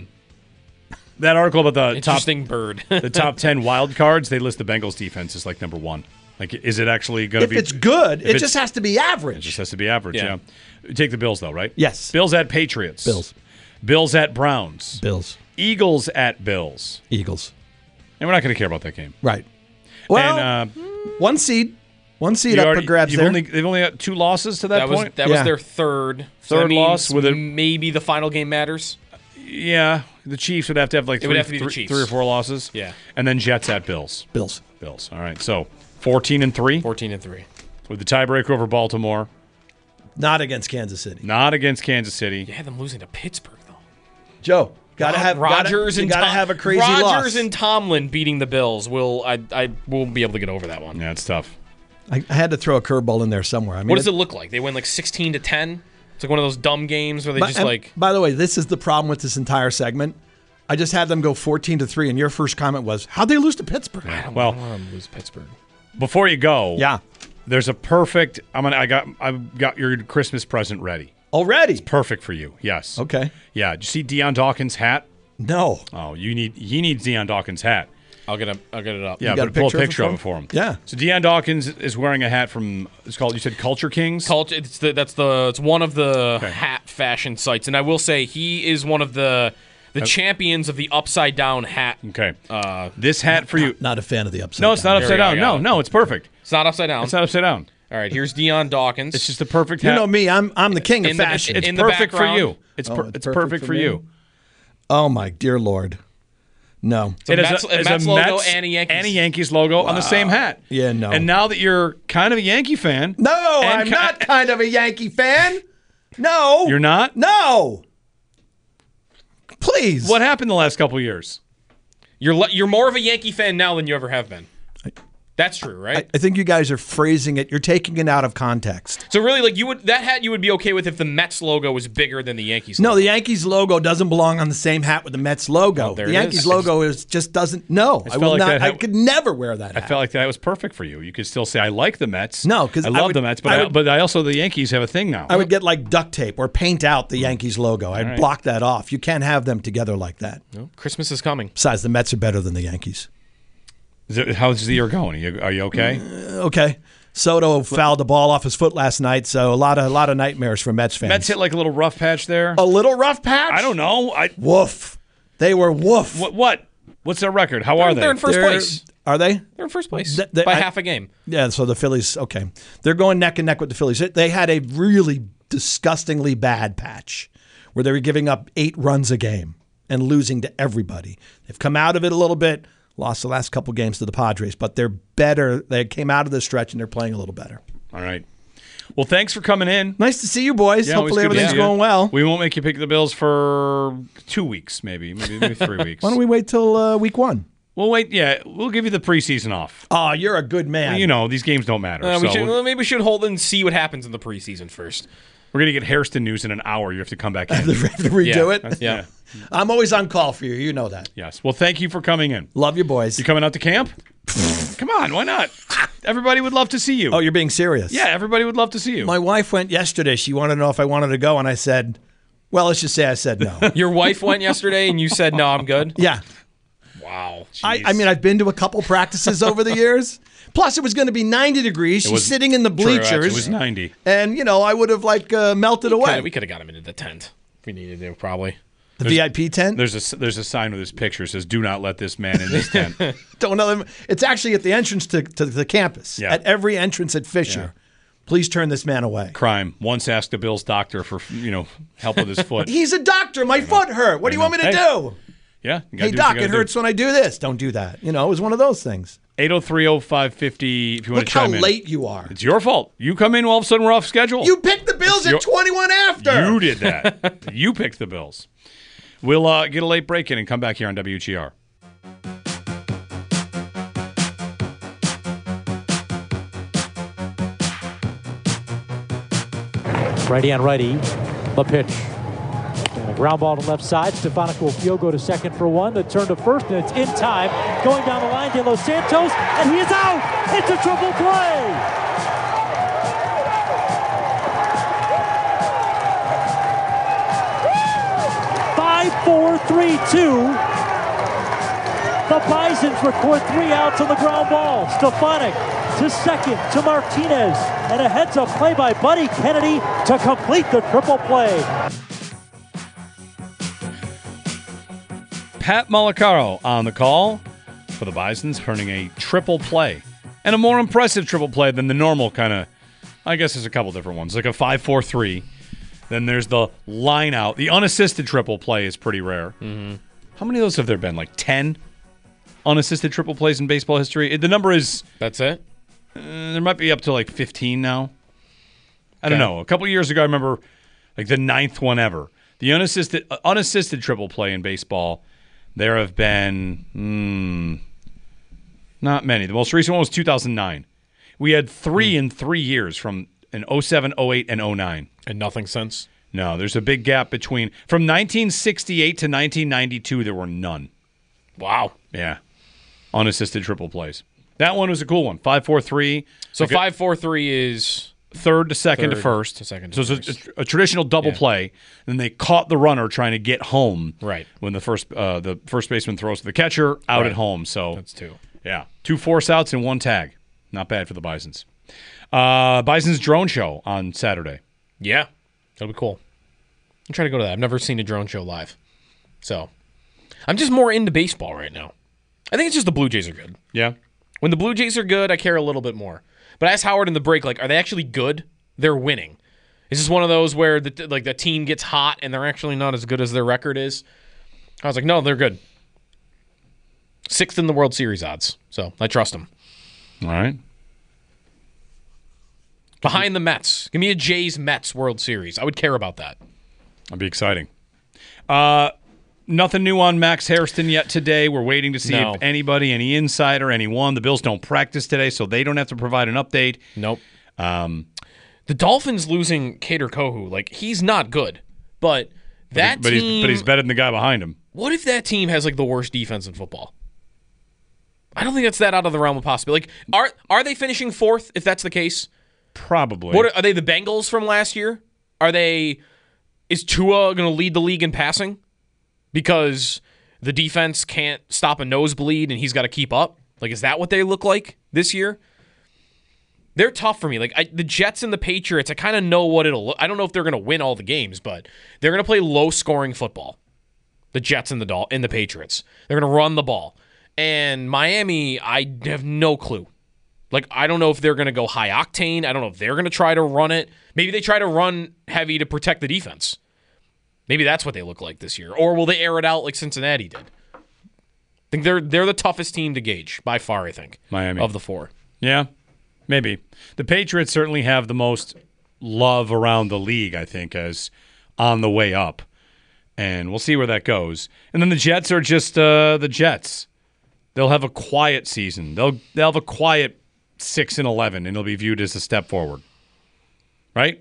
[SPEAKER 1] That article about the top
[SPEAKER 3] Interesting bird.
[SPEAKER 1] the top ten wild cards, they list the Bengals defense as like number one. Like, is it actually going to
[SPEAKER 2] If
[SPEAKER 1] be?
[SPEAKER 2] it's good,
[SPEAKER 1] if
[SPEAKER 2] it
[SPEAKER 1] it's-
[SPEAKER 2] just has to be
[SPEAKER 1] It
[SPEAKER 2] average.
[SPEAKER 1] just has to be average. Yeah.
[SPEAKER 3] Yeah.
[SPEAKER 1] Take the Bills though, right?
[SPEAKER 2] Yes.
[SPEAKER 1] Bills at Patriots.
[SPEAKER 2] Bills.
[SPEAKER 1] Bills at Browns.
[SPEAKER 2] Bills.
[SPEAKER 1] Eagles at Bills.
[SPEAKER 2] Eagles.
[SPEAKER 1] And we're not going to care about that game.
[SPEAKER 2] Right. Well,
[SPEAKER 1] and, uh,
[SPEAKER 2] one seed. One seed
[SPEAKER 1] you
[SPEAKER 2] up
[SPEAKER 1] already-
[SPEAKER 2] for grabs
[SPEAKER 1] you've
[SPEAKER 2] there.
[SPEAKER 1] Only, they've only got two losses to that,
[SPEAKER 3] That was
[SPEAKER 1] point.
[SPEAKER 3] that
[SPEAKER 2] Yeah.
[SPEAKER 3] was their third. So
[SPEAKER 1] Third
[SPEAKER 3] that means
[SPEAKER 1] loss with a-
[SPEAKER 3] maybe the final game matters.
[SPEAKER 1] Yeah, the Chiefs would have to have like
[SPEAKER 3] It
[SPEAKER 1] three,
[SPEAKER 3] would have to be the
[SPEAKER 1] three-
[SPEAKER 3] Chiefs.
[SPEAKER 1] three or four losses.
[SPEAKER 3] Yeah.
[SPEAKER 1] And then Jets at Bills.
[SPEAKER 2] Bills.
[SPEAKER 1] Bills. All right. So fourteen and three
[SPEAKER 3] Fourteen and three.
[SPEAKER 1] with the tiebreaker over Baltimore.
[SPEAKER 2] Not against Kansas City.
[SPEAKER 1] Not against Kansas City.
[SPEAKER 3] You had them losing to Pittsburgh though.
[SPEAKER 2] Joe, gotta have
[SPEAKER 3] Rodgers
[SPEAKER 2] gotta,
[SPEAKER 3] and
[SPEAKER 2] you gotta
[SPEAKER 3] Tom-
[SPEAKER 2] have a crazy
[SPEAKER 3] Rodgers
[SPEAKER 2] loss.
[SPEAKER 3] and Tomlin beating the Bills. Will I? I will be able to get over that one.
[SPEAKER 1] Yeah, it's tough.
[SPEAKER 2] I, I had to throw a curveball in there somewhere. I mean,
[SPEAKER 3] What does it look like? They win like sixteen to ten. It's like one of those dumb games where they
[SPEAKER 2] But-
[SPEAKER 3] just
[SPEAKER 2] and
[SPEAKER 3] like.
[SPEAKER 2] By the way, this is the problem with this entire segment. I just had them go fourteen to three, and your first comment was, "How'd they lose to Pittsburgh?"
[SPEAKER 1] Well,
[SPEAKER 3] I don't want to lose Pittsburgh.
[SPEAKER 1] before you go,
[SPEAKER 2] Yeah,
[SPEAKER 1] there's a perfect. I'm gonna. I got. I've got your Christmas present ready.
[SPEAKER 2] already.
[SPEAKER 1] Perfect for you. Yes.
[SPEAKER 2] Okay.
[SPEAKER 1] Yeah. Did you see Deion Dawkins' hat?
[SPEAKER 2] No.
[SPEAKER 1] Oh, you need. He needs Deion Dawkins' hat.
[SPEAKER 3] I'll get a, I'll get it up.
[SPEAKER 1] Yeah,
[SPEAKER 2] got
[SPEAKER 1] but
[SPEAKER 2] a
[SPEAKER 1] pull a
[SPEAKER 2] picture of it
[SPEAKER 1] picture
[SPEAKER 2] for
[SPEAKER 1] of
[SPEAKER 2] him?
[SPEAKER 1] it for him.
[SPEAKER 2] Yeah.
[SPEAKER 1] So Deion Dawkins is wearing a hat from. It's called. You said Culture Kings.
[SPEAKER 3] Culture. It's the that's the it's one of the hat fashion sites, and I will say he is one of the the champions of the upside down hat.
[SPEAKER 1] Okay.
[SPEAKER 3] Uh,
[SPEAKER 1] This hat for you.
[SPEAKER 2] Not a fan of the upside.
[SPEAKER 1] No, it's not
[SPEAKER 2] down.
[SPEAKER 3] There
[SPEAKER 1] upside
[SPEAKER 3] we go, I
[SPEAKER 1] down.
[SPEAKER 3] got
[SPEAKER 1] No,
[SPEAKER 3] it.
[SPEAKER 1] no, it's perfect.
[SPEAKER 3] it's not upside down.
[SPEAKER 1] It's not upside down.
[SPEAKER 3] All right, here's Deion Dawkins.
[SPEAKER 1] It's just the perfect
[SPEAKER 2] You
[SPEAKER 1] hat.
[SPEAKER 2] know me. I'm I'm the king of
[SPEAKER 3] In the-
[SPEAKER 2] fashion.
[SPEAKER 1] It's
[SPEAKER 3] in the
[SPEAKER 1] perfect for
[SPEAKER 3] background.
[SPEAKER 1] you. It's
[SPEAKER 2] Oh,
[SPEAKER 1] per-
[SPEAKER 2] it's
[SPEAKER 1] it's
[SPEAKER 2] perfect
[SPEAKER 1] perfect
[SPEAKER 2] for
[SPEAKER 1] for
[SPEAKER 2] me?
[SPEAKER 1] you.
[SPEAKER 2] oh my dear lord. No.
[SPEAKER 3] a
[SPEAKER 1] It is
[SPEAKER 3] Mets-
[SPEAKER 1] a,
[SPEAKER 3] a
[SPEAKER 1] it's
[SPEAKER 3] Mets
[SPEAKER 1] a
[SPEAKER 3] logo
[SPEAKER 1] Mets
[SPEAKER 3] and a Yankees.
[SPEAKER 1] and a Yankees logo on the same hat.
[SPEAKER 2] Yeah, no.
[SPEAKER 1] And now that you're kind of a Yankee fan,
[SPEAKER 2] No,
[SPEAKER 1] And
[SPEAKER 2] I'm
[SPEAKER 1] ki-
[SPEAKER 2] not kind of a Yankee fan. No.
[SPEAKER 1] you're not.
[SPEAKER 2] No. Please.
[SPEAKER 1] What happened the last couple of years?
[SPEAKER 3] You're le- you're more of a Yankee fan now than you ever have been. That's true, right?
[SPEAKER 2] I, I think you guys are phrasing it. You're taking it out of context.
[SPEAKER 3] so really, like you would that hat you would be okay with if the Mets logo was bigger than the Yankees.
[SPEAKER 2] No,
[SPEAKER 3] logo.
[SPEAKER 2] the Yankees logo doesn't belong on the same hat with the Mets logo.
[SPEAKER 3] Oh, there
[SPEAKER 2] the
[SPEAKER 3] it
[SPEAKER 2] Yankees
[SPEAKER 3] is.
[SPEAKER 2] logo is just doesn't. No, I,
[SPEAKER 1] felt
[SPEAKER 2] will
[SPEAKER 1] like
[SPEAKER 2] not.
[SPEAKER 1] that
[SPEAKER 2] I
[SPEAKER 1] hat-
[SPEAKER 2] could never wear that
[SPEAKER 1] I
[SPEAKER 2] hat.
[SPEAKER 1] felt like that was perfect for you. You could still say I like the Mets.
[SPEAKER 2] No, 'cause
[SPEAKER 1] I
[SPEAKER 2] I
[SPEAKER 1] love
[SPEAKER 2] would-
[SPEAKER 1] the Mets, but
[SPEAKER 2] I
[SPEAKER 1] I
[SPEAKER 2] would-
[SPEAKER 1] but I also the Yankees have a thing now.
[SPEAKER 2] I would get like duct tape or paint out the Yankees logo. I'd
[SPEAKER 1] right.
[SPEAKER 2] block that off. You can't have them together like that.
[SPEAKER 3] No, Christmas is coming.
[SPEAKER 2] Besides, the Mets are better than the Yankees.
[SPEAKER 1] Is it- how's the year going? Are you, are you okay?
[SPEAKER 2] Okay. Soto fouled the ball off his foot last night, so a lot of a lot of nightmares for Mets fans.
[SPEAKER 1] Mets hit like a little rough patch there.
[SPEAKER 2] a little rough patch.
[SPEAKER 1] I don't know. I
[SPEAKER 2] Woof. They were woof.
[SPEAKER 1] what what what's their record? How are they?
[SPEAKER 3] They're in first
[SPEAKER 2] They're-
[SPEAKER 3] place.
[SPEAKER 2] Are they?
[SPEAKER 3] They're in first place
[SPEAKER 2] Th- they-
[SPEAKER 3] by
[SPEAKER 2] I-
[SPEAKER 3] half a game.
[SPEAKER 2] Yeah, so the Phillies, okay. They're going neck and neck with the Phillies. They had a really disgustingly bad patch where they were giving up eight runs a game and losing to everybody. They've come out of it a little bit, lost the last couple games to the Padres, but they're better. They came out of the stretch and they're playing a little better.
[SPEAKER 1] All right. Well, thanks for coming in.
[SPEAKER 2] Nice to see you boys.
[SPEAKER 1] Yeah, always
[SPEAKER 2] Hopefully
[SPEAKER 1] good to
[SPEAKER 2] everything's
[SPEAKER 1] see you.
[SPEAKER 2] going well.
[SPEAKER 1] We won't make you pick the Bills for two weeks, maybe, maybe, maybe three weeks.
[SPEAKER 2] Why don't we wait till uh, week one?
[SPEAKER 1] We'll wait. Yeah, we'll give you the preseason off.
[SPEAKER 2] Oh, you're a good man.
[SPEAKER 1] You know, these games don't matter.
[SPEAKER 3] Uh, we
[SPEAKER 1] so
[SPEAKER 3] should,
[SPEAKER 1] we'll-
[SPEAKER 3] well, maybe we should hold and see what happens in the preseason first.
[SPEAKER 1] we're going to get Hairston news in an hour. You have to come back in.
[SPEAKER 2] to redo
[SPEAKER 3] Yeah.
[SPEAKER 2] it.
[SPEAKER 3] Yeah.
[SPEAKER 2] I'm always on call for you. You know that.
[SPEAKER 1] Yes. Well, thank you for coming in.
[SPEAKER 2] Love you, boys.
[SPEAKER 1] You coming out to camp? Come on, why not? Everybody would love to see you.
[SPEAKER 2] Oh, you're being serious?
[SPEAKER 1] Yeah, everybody would love to see you.
[SPEAKER 2] My wife went yesterday. She wanted to know if I wanted to go, and I said, well, let's just say I said no.
[SPEAKER 3] Your wife went yesterday and you said, no, I'm good?
[SPEAKER 2] Yeah.
[SPEAKER 3] Wow.
[SPEAKER 2] I, I mean, I've been to a couple practices over the years. Plus, it was going to be ninety degrees. She's
[SPEAKER 1] was-
[SPEAKER 2] sitting in the
[SPEAKER 1] True,
[SPEAKER 2] bleachers.
[SPEAKER 1] it was ninety.
[SPEAKER 2] And, you know, I would have, like, uh, melted away.
[SPEAKER 3] Kinda- we could have got him into the tent if we needed to, probably.
[SPEAKER 2] the V I P tent?
[SPEAKER 1] There's a there's a sign with his picture that says "Do not let this man in this tent."
[SPEAKER 2] Don't know them. It's actually at the entrance to, to the campus.
[SPEAKER 1] Yeah.
[SPEAKER 2] At every entrance at Fisher. Please turn this man away.
[SPEAKER 1] Crime. Once asked the Bills doctor for you know help with his foot.
[SPEAKER 2] He's a doctor. My foot hurt. What do you want me to
[SPEAKER 1] Hey.
[SPEAKER 2] do?
[SPEAKER 1] Yeah. you gotta
[SPEAKER 2] Hey,
[SPEAKER 1] do what
[SPEAKER 2] doc,
[SPEAKER 1] you
[SPEAKER 2] it
[SPEAKER 1] gotta
[SPEAKER 2] hurts when I do this. Don't do that. You know, it was one of those things.
[SPEAKER 1] eight oh three oh five fifty. If you want
[SPEAKER 2] Look
[SPEAKER 1] to
[SPEAKER 2] how
[SPEAKER 1] chime in.
[SPEAKER 2] late you are.
[SPEAKER 1] It's your fault. You come in, all of a sudden we're off schedule.
[SPEAKER 2] You picked the Bills
[SPEAKER 1] your-
[SPEAKER 2] at twenty-one after.
[SPEAKER 1] You did that. You picked the Bills. We'll uh, get a late break in and come back here on W G R.
[SPEAKER 5] Righty on righty, the pitch. And a ground ball to left side. Stefanico Fio go to second for one. The turn to first, and it's in time. Going down the line, De Los Santos, and he is out. It's a triple play. Five, four, three, two. The Bisons record three outs on the ground ball. Stefanik to second to Martinez. And a heads-up play by Buddy Kennedy to complete the triple play.
[SPEAKER 1] Pat Malacaro on the call for the Bisons, earning a triple play. And a more impressive triple play than the normal kind of, I guess there's a couple different ones, like a five four three. Then there's the line out. The unassisted triple play is pretty rare. Mm-hmm. How many of those have there been? Like ten unassisted triple plays in baseball history? The number is,
[SPEAKER 3] That's it?
[SPEAKER 1] uh, there might be up to like fifteen now. I don't
[SPEAKER 3] Okay.
[SPEAKER 1] know. A couple of years ago, I remember like the ninth one ever. The unassisted, uh, unassisted triple play in baseball, there have been mm, not many. The most recent one was two thousand nine. We had three in three years from in oh seven, oh eight, and oh nine.
[SPEAKER 3] And nothing since?
[SPEAKER 1] No, there's a big gap between. From nineteen sixty-eight to nineteen ninety-two, there were none.
[SPEAKER 3] Wow.
[SPEAKER 1] Yeah. Unassisted triple plays. That one was a cool one. five four three.
[SPEAKER 3] So
[SPEAKER 1] Like a-
[SPEAKER 3] five four three is
[SPEAKER 1] third to second to
[SPEAKER 3] Third
[SPEAKER 1] first.
[SPEAKER 3] to second to
[SPEAKER 1] so it's
[SPEAKER 3] first.
[SPEAKER 1] a, a traditional double
[SPEAKER 3] Yeah.
[SPEAKER 1] play. Then they caught the runner trying to get home.
[SPEAKER 3] Right.
[SPEAKER 1] When the first uh, the first baseman throws to the catcher out
[SPEAKER 3] Right.
[SPEAKER 1] at home. So
[SPEAKER 3] that's two.
[SPEAKER 1] yeah, two force outs and one tag. Not bad for the Bisons. Uh, Bison's drone show on Saturday.
[SPEAKER 3] Yeah. That'll be cool. I'm trying to go to that. I've never seen a drone show live. So I'm just more into baseball right now. I think it's just the Blue Jays are good.
[SPEAKER 1] Yeah.
[SPEAKER 3] When the Blue Jays are good, I care a little bit more. But I asked Howard in the break, like, are they actually good? They're winning. Is this one of those where the like the team gets hot and they're actually not as good as their record is? I was like, no, they're good. Sixth in the World Series odds. So I trust them.
[SPEAKER 1] All right.
[SPEAKER 3] Behind the Mets. Give me a Jays Mets World Series. I would care about that.
[SPEAKER 1] That'd be exciting. Uh, nothing new on Max Hairston yet today. We're waiting to see
[SPEAKER 3] No.
[SPEAKER 1] if anybody, any insider, anyone. The Bills don't practice today, so they don't have to provide an update.
[SPEAKER 3] Nope.
[SPEAKER 1] Um,
[SPEAKER 3] The Dolphins losing Kader Kohu, like, he's not good. But that
[SPEAKER 1] but,
[SPEAKER 3] team.
[SPEAKER 1] he's, but he's better than the guy behind him.
[SPEAKER 3] What if that team has like the worst defense in football? I don't think that's that out of the realm of possibility. Like, are are they finishing fourth? If that's the case,
[SPEAKER 1] Probably.
[SPEAKER 3] what are, are they? The Bengals from last year? Are they? Is Tua going to lead the league in passing because the defense can't stop a nosebleed and he's got to keep up? Like, is that what they look like this year? They're tough for me. Like I, the Jets and the Patriots, I kind of know what it'll look. I don't know if they're going to win all the games, but they're going to play low-scoring football. The Jets and the Dol- and the Patriots. They're going to run the ball. And Miami, I have no clue. Like, I don't know if they're going to go high octane. I don't know if they're going to try to run it. Maybe they try to run heavy to protect the defense. Maybe that's what they look like this year. Or will they air it out like Cincinnati did? I think they're they're the toughest team to gauge by far, I think.
[SPEAKER 1] Miami.
[SPEAKER 3] Of the four.
[SPEAKER 1] Yeah, maybe. The Patriots certainly have the most love around the league, I think, as on the way up. And we'll see where that goes. And then the Jets are just uh, the Jets. They'll have a quiet season. They'll they'll have a quiet six and eleven, and it'll be viewed as a step forward. Right?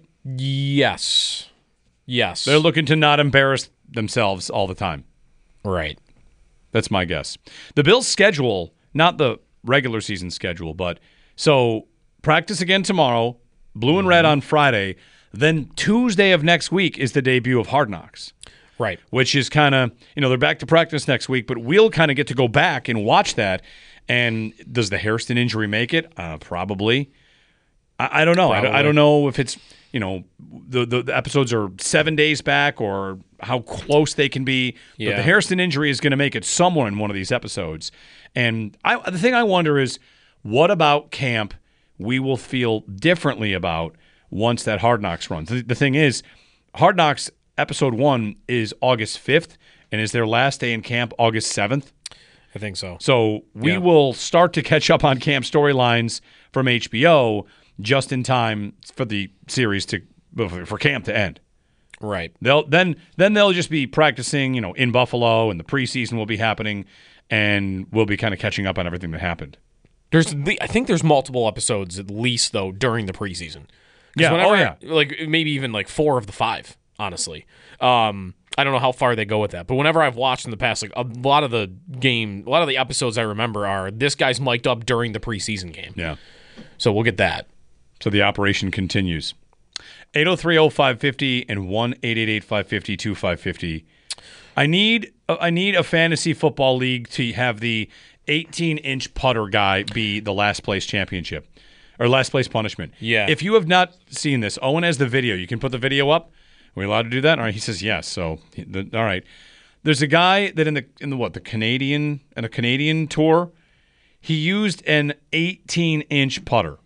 [SPEAKER 3] Yes. Yes.
[SPEAKER 1] They're looking to not embarrass themselves all the time.
[SPEAKER 3] Right.
[SPEAKER 1] That's my guess. The Bills' schedule, not the regular season schedule, but so practice again tomorrow, blue and red on Friday, then Tuesday of next week is the debut of Hard Knocks.
[SPEAKER 3] Right.
[SPEAKER 1] Which is kind of, you know, they're back to practice next week, but we'll kind of get to go back and watch that. And does the Hairston injury make it? Uh, probably. I, I don't know. I don't, I don't know if it's, you know, the, the the episodes are seven days back or how close they can be.
[SPEAKER 3] Yeah.
[SPEAKER 1] But the Hairston injury is going to make it somewhere in one of these episodes. And I, the thing I wonder is, what about camp we will feel differently about once that Hard Knocks runs? The, the thing is, Hard Knocks episode one is August fifth, and is their last day in camp August seventh?
[SPEAKER 3] I think so.
[SPEAKER 1] So we
[SPEAKER 3] Yeah.
[SPEAKER 1] will start to catch up on camp storylines from H B O just in time for the series to for camp to end.
[SPEAKER 3] Right.
[SPEAKER 1] They'll then then they'll just be practicing, you know, in Buffalo, and the preseason will be happening, and we'll be kind of catching up on everything that happened.
[SPEAKER 3] There's, the, I think there's multiple episodes at least though during the preseason. 'Cause
[SPEAKER 1] Yeah.
[SPEAKER 3] Whenever,
[SPEAKER 1] Oh, yeah.
[SPEAKER 3] Like maybe even like four of the five. Honestly, um, I don't know how far they go with that, but whenever I've watched in the past, like a lot of the game, a lot of the episodes I remember are this guy's mic'd up during the preseason game.
[SPEAKER 1] Yeah.
[SPEAKER 3] So we'll get that.
[SPEAKER 1] So the operation continues. eight oh three oh five fifty and one eight eight eight five five zero two five five zero. I need I need a fantasy football league to have the eighteen-inch putter guy be the last place championship or last place punishment.
[SPEAKER 3] Yeah.
[SPEAKER 1] If you have not seen this, Owen has the video. You can put the video up. Are we allowed to do that? All right. He says yes. So, the, all right. There's a guy that in the in the what the Canadian and a Canadian tour, he used an eighteen-inch putter.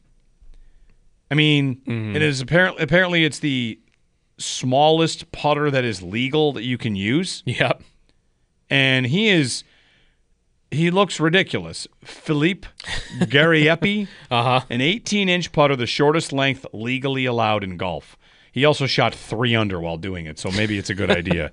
[SPEAKER 1] I mean,
[SPEAKER 3] Mm-hmm.
[SPEAKER 1] it is apparently apparently it's the smallest putter that is legal that you can use,
[SPEAKER 3] Yep.
[SPEAKER 1] and he is he looks ridiculous. Philippe Gariepi,
[SPEAKER 3] Uh huh.
[SPEAKER 1] an eighteen-inch putter, the shortest length legally allowed in golf. He also shot three under while doing it, so maybe it's a good idea.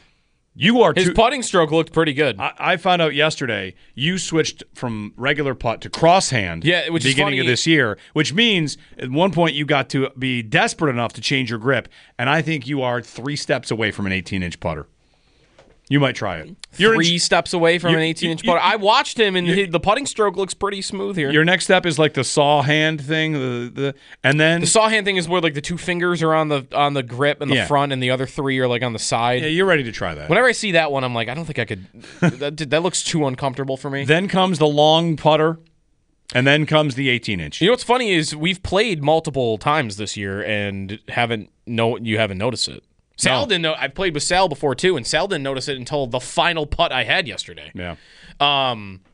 [SPEAKER 1] You are
[SPEAKER 3] His
[SPEAKER 1] too.
[SPEAKER 3] putting stroke looked pretty good.
[SPEAKER 1] I, I found out yesterday you switched from regular putt to crosshand.
[SPEAKER 3] Yeah, which is
[SPEAKER 1] beginning
[SPEAKER 3] funny.
[SPEAKER 1] of this year, which means at one point you got to be desperate enough to change your grip, and I think you are three steps away from an eighteen-inch putter. You might try it. You're
[SPEAKER 3] Three
[SPEAKER 1] in-
[SPEAKER 3] steps away from
[SPEAKER 1] you-
[SPEAKER 3] an eighteen-inch
[SPEAKER 1] you- you-
[SPEAKER 3] putter. I watched him, and his, the putting stroke looks pretty smooth here.
[SPEAKER 1] Your next step is like the saw hand thing, the the, and then
[SPEAKER 3] The saw hand thing is where like the two fingers are on the on the grip and the
[SPEAKER 1] Yeah.
[SPEAKER 3] front, and the other three are like on the side.
[SPEAKER 1] yeah, you're ready to try that.
[SPEAKER 3] Whenever I see that one, I'm like, I don't think I could. that, that looks too uncomfortable for me.
[SPEAKER 1] Then comes the long putter, and then comes the eighteen-inch.
[SPEAKER 3] You know what's funny is we've played multiple times this year and haven't no you haven't noticed it. Sal
[SPEAKER 1] No.
[SPEAKER 3] didn't know. I've played with Sal before too, and Sal didn't notice it until the final putt I had yesterday.
[SPEAKER 1] Yeah,
[SPEAKER 3] Um,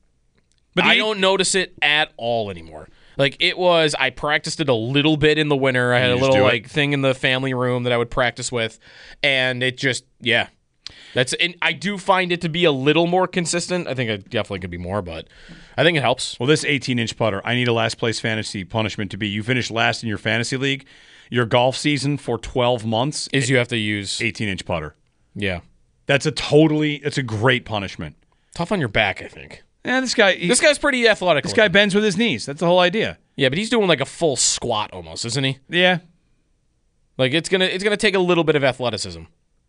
[SPEAKER 1] but
[SPEAKER 3] I
[SPEAKER 1] the-
[SPEAKER 3] don't notice it at all anymore. Like it was, I practiced it a little bit in the winter. I had
[SPEAKER 1] You
[SPEAKER 3] a
[SPEAKER 1] just
[SPEAKER 3] little
[SPEAKER 1] do it?
[SPEAKER 3] like thing in the family room that I would practice with, and it just yeah, that's. And I do find it to be a little more consistent. I think it definitely could be more, but I think it helps.
[SPEAKER 1] Well, this eighteen-inch putter, I need a last place fantasy punishment to be you finish last in your fantasy league, your golf season for twelve months,
[SPEAKER 3] Is you have to use
[SPEAKER 1] eighteen-inch putter.
[SPEAKER 3] yeah,
[SPEAKER 1] That's a totally, it's a great punishment.
[SPEAKER 3] tough on your back. I think
[SPEAKER 1] And this guy, he-
[SPEAKER 3] this guy's pretty athletic.
[SPEAKER 1] this guy bends with his knees. That's the whole idea.
[SPEAKER 3] yeah, but he's doing like a full squat almost, isn't he?
[SPEAKER 1] Yeah.
[SPEAKER 3] Like it's gonna it's gonna take a little bit of athleticism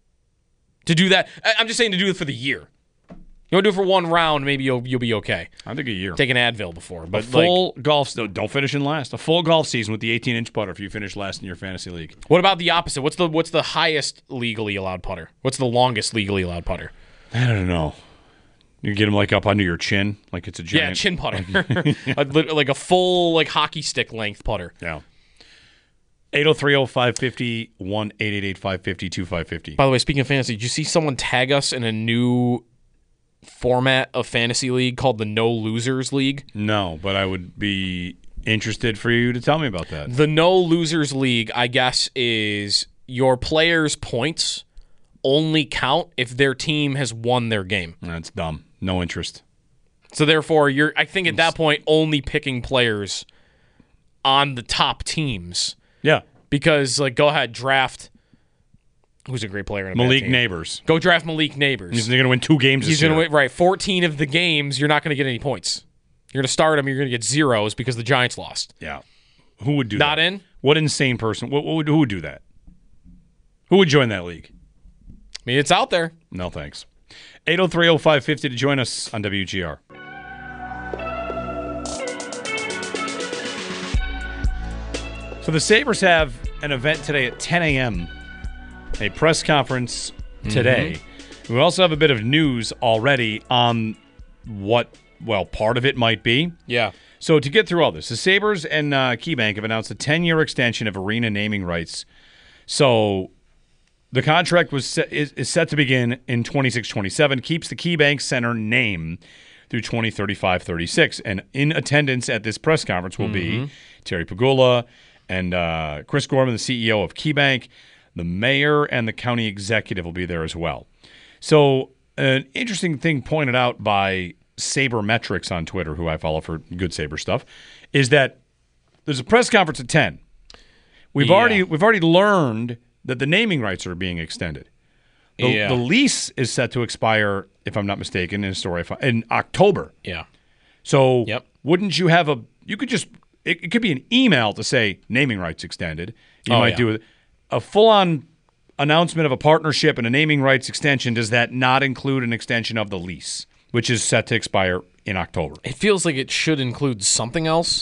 [SPEAKER 3] to do that. I- I'm just saying to do it for the year. You want to do it for one round, maybe you'll you'll be okay.
[SPEAKER 1] I think a year.
[SPEAKER 3] Take an Advil before, but like,
[SPEAKER 1] full golf, no, don't finish in last. A full golf season with the eighteen-inch putter if you finish last in your fantasy league.
[SPEAKER 3] what about the opposite? What's the what's the highest legally allowed putter? What's the longest legally allowed putter?
[SPEAKER 1] I don't know. You get him like up under your chin, like it's a
[SPEAKER 3] Yeah,
[SPEAKER 1] giant.
[SPEAKER 3] chin putter, A lit- like a full like hockey stick length putter.
[SPEAKER 1] Yeah. eight oh three oh five five oh, one eight eight eight five five oh two five five oh.
[SPEAKER 3] By the way, speaking of fantasy, did you see someone tag us in a new format of fantasy league called the No Losers League?
[SPEAKER 1] No, but I would be interested for you to tell me about that.
[SPEAKER 3] The No Losers League, I guess, is your players' points only count if their team has won their game.
[SPEAKER 1] That's dumb. No interest.
[SPEAKER 3] So therefore, you're I think at that point only picking players on the top teams
[SPEAKER 1] Yeah.
[SPEAKER 3] because like go ahead draft Who's a great player in a bad
[SPEAKER 1] Malik
[SPEAKER 3] team.
[SPEAKER 1] Neighbors.
[SPEAKER 3] Go draft Malik Neighbors.
[SPEAKER 1] He's going to win two games
[SPEAKER 3] He's
[SPEAKER 1] this year.
[SPEAKER 3] going to win, right, fourteen of the games, you're not going to get any points. You're going to start him, you're going to get zeros because the Giants lost.
[SPEAKER 1] Yeah. Who would do
[SPEAKER 3] Not
[SPEAKER 1] that?
[SPEAKER 3] in?
[SPEAKER 1] What insane person? What, what would, who would do that? Who would join that league?
[SPEAKER 3] I mean, it's out there.
[SPEAKER 1] No, thanks. eight oh three oh five five oh to join us on W G R. So the Sabres have an event today at ten a.m., a press conference today. Mm-hmm. We also have a bit of news already on what, well, part of it might be.
[SPEAKER 3] Yeah.
[SPEAKER 1] So to get through all this, the Sabres and uh, KeyBank have announced a ten-year extension of arena naming rights. So the contract was set, is, is set to begin in twenty-six twenty-seven, keeps the KeyBank Center name through twenty thirty-five thirty-six. And in attendance at this press conference will mm-hmm. be Terry Pegula and uh, Chris Gorman, the C E O of KeyBank. The mayor and the county executive will be there as well. So an interesting thing pointed out by Sabermetrics on Twitter, who I follow for good Saber stuff, is that there's a press conference at ten. We've
[SPEAKER 3] yeah.
[SPEAKER 1] already we've already learned that the naming rights are being extended. The,
[SPEAKER 3] yeah.
[SPEAKER 1] the lease is set to expire, if I'm not mistaken, in a story in October.
[SPEAKER 3] Yeah.
[SPEAKER 1] So
[SPEAKER 3] yep.
[SPEAKER 1] wouldn't you have a? You could just it, it could be an email to say naming rights extended. You
[SPEAKER 3] oh,
[SPEAKER 1] might
[SPEAKER 3] yeah.
[SPEAKER 1] do it. A full-on announcement of a partnership and a naming rights extension. Does that not include an extension of the lease, which is set to expire in October?
[SPEAKER 3] It feels like it should include something else.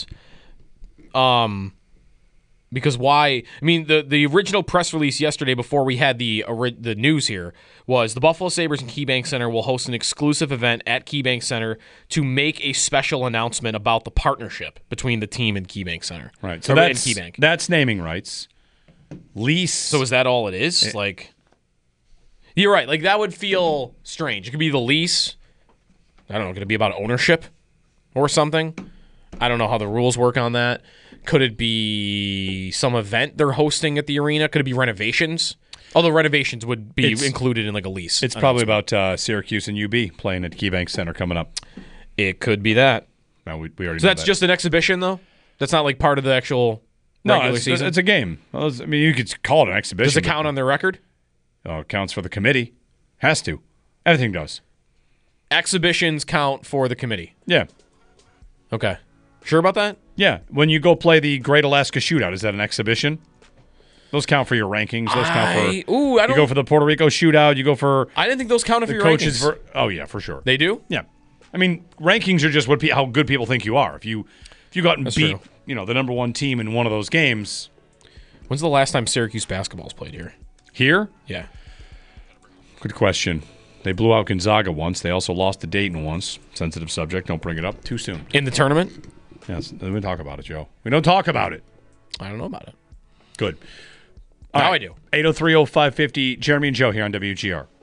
[SPEAKER 3] Um, because why? I mean, the the original press release yesterday, before we had the the news here, was the Buffalo Sabres and KeyBank Center will host an exclusive event at KeyBank Center to make a special announcement about the partnership between the team and KeyBank Center.
[SPEAKER 1] Right. So
[SPEAKER 3] or,
[SPEAKER 1] that's
[SPEAKER 3] and KeyBank.
[SPEAKER 1] that's naming rights. Lease.
[SPEAKER 3] So is that all it is? It, like, you're right. Like, that would feel strange. It could be the lease. I don't know. Could it be about ownership or something? I don't know how the rules work on that. Could it be some event they're hosting at the arena? Could it be renovations? Although renovations would be
[SPEAKER 1] it's,
[SPEAKER 3] included in like a lease.
[SPEAKER 1] It's probably about uh, Syracuse and U B playing at KeyBank Center coming up.
[SPEAKER 3] It could be that.
[SPEAKER 1] No, we, we already.
[SPEAKER 3] So
[SPEAKER 1] know
[SPEAKER 3] that's
[SPEAKER 1] that.
[SPEAKER 3] just an exhibition, though. That's not like part of the actual.
[SPEAKER 1] No,
[SPEAKER 3] regular
[SPEAKER 1] it's,
[SPEAKER 3] season?
[SPEAKER 1] it's a game. Well, it's, I mean, you could call it an exhibition.
[SPEAKER 3] Does it count on their record?
[SPEAKER 1] Oh, it counts for the committee. Has to. Everything does.
[SPEAKER 3] Exhibitions count for the committee.
[SPEAKER 1] Yeah.
[SPEAKER 3] Okay. Sure about that?
[SPEAKER 1] Yeah. When you go play the Great Alaska Shootout, is that an exhibition? Those count for your rankings. Those count
[SPEAKER 3] I,
[SPEAKER 1] for.
[SPEAKER 3] Ooh, I don't.
[SPEAKER 1] You go for the Puerto Rico Shootout. You go for.
[SPEAKER 3] I didn't think those counted for
[SPEAKER 1] the
[SPEAKER 3] your
[SPEAKER 1] coaches.
[SPEAKER 3] rankings.
[SPEAKER 1] For, oh yeah, for sure.
[SPEAKER 3] They do?
[SPEAKER 1] Yeah. I mean, rankings are just what pe- how good people think you are. If you if you go out and
[SPEAKER 3] That's
[SPEAKER 1] beat
[SPEAKER 3] true.
[SPEAKER 1] you know the number one team in one of those games.
[SPEAKER 3] When's the last time Syracuse basketball's played here?
[SPEAKER 1] Here?
[SPEAKER 3] Yeah.
[SPEAKER 1] Good question. They blew out Gonzaga once. They also lost to Dayton once. Sensitive subject. Don't bring it up too soon.
[SPEAKER 3] In the tournament?
[SPEAKER 1] Yes. We don't talk about it, Joe. We don't talk about it.
[SPEAKER 3] I don't know about it.
[SPEAKER 1] Good.
[SPEAKER 3] Now
[SPEAKER 1] All right.
[SPEAKER 3] I do.
[SPEAKER 1] eight oh three oh five five oh. Jeremy and Joe here on W G R.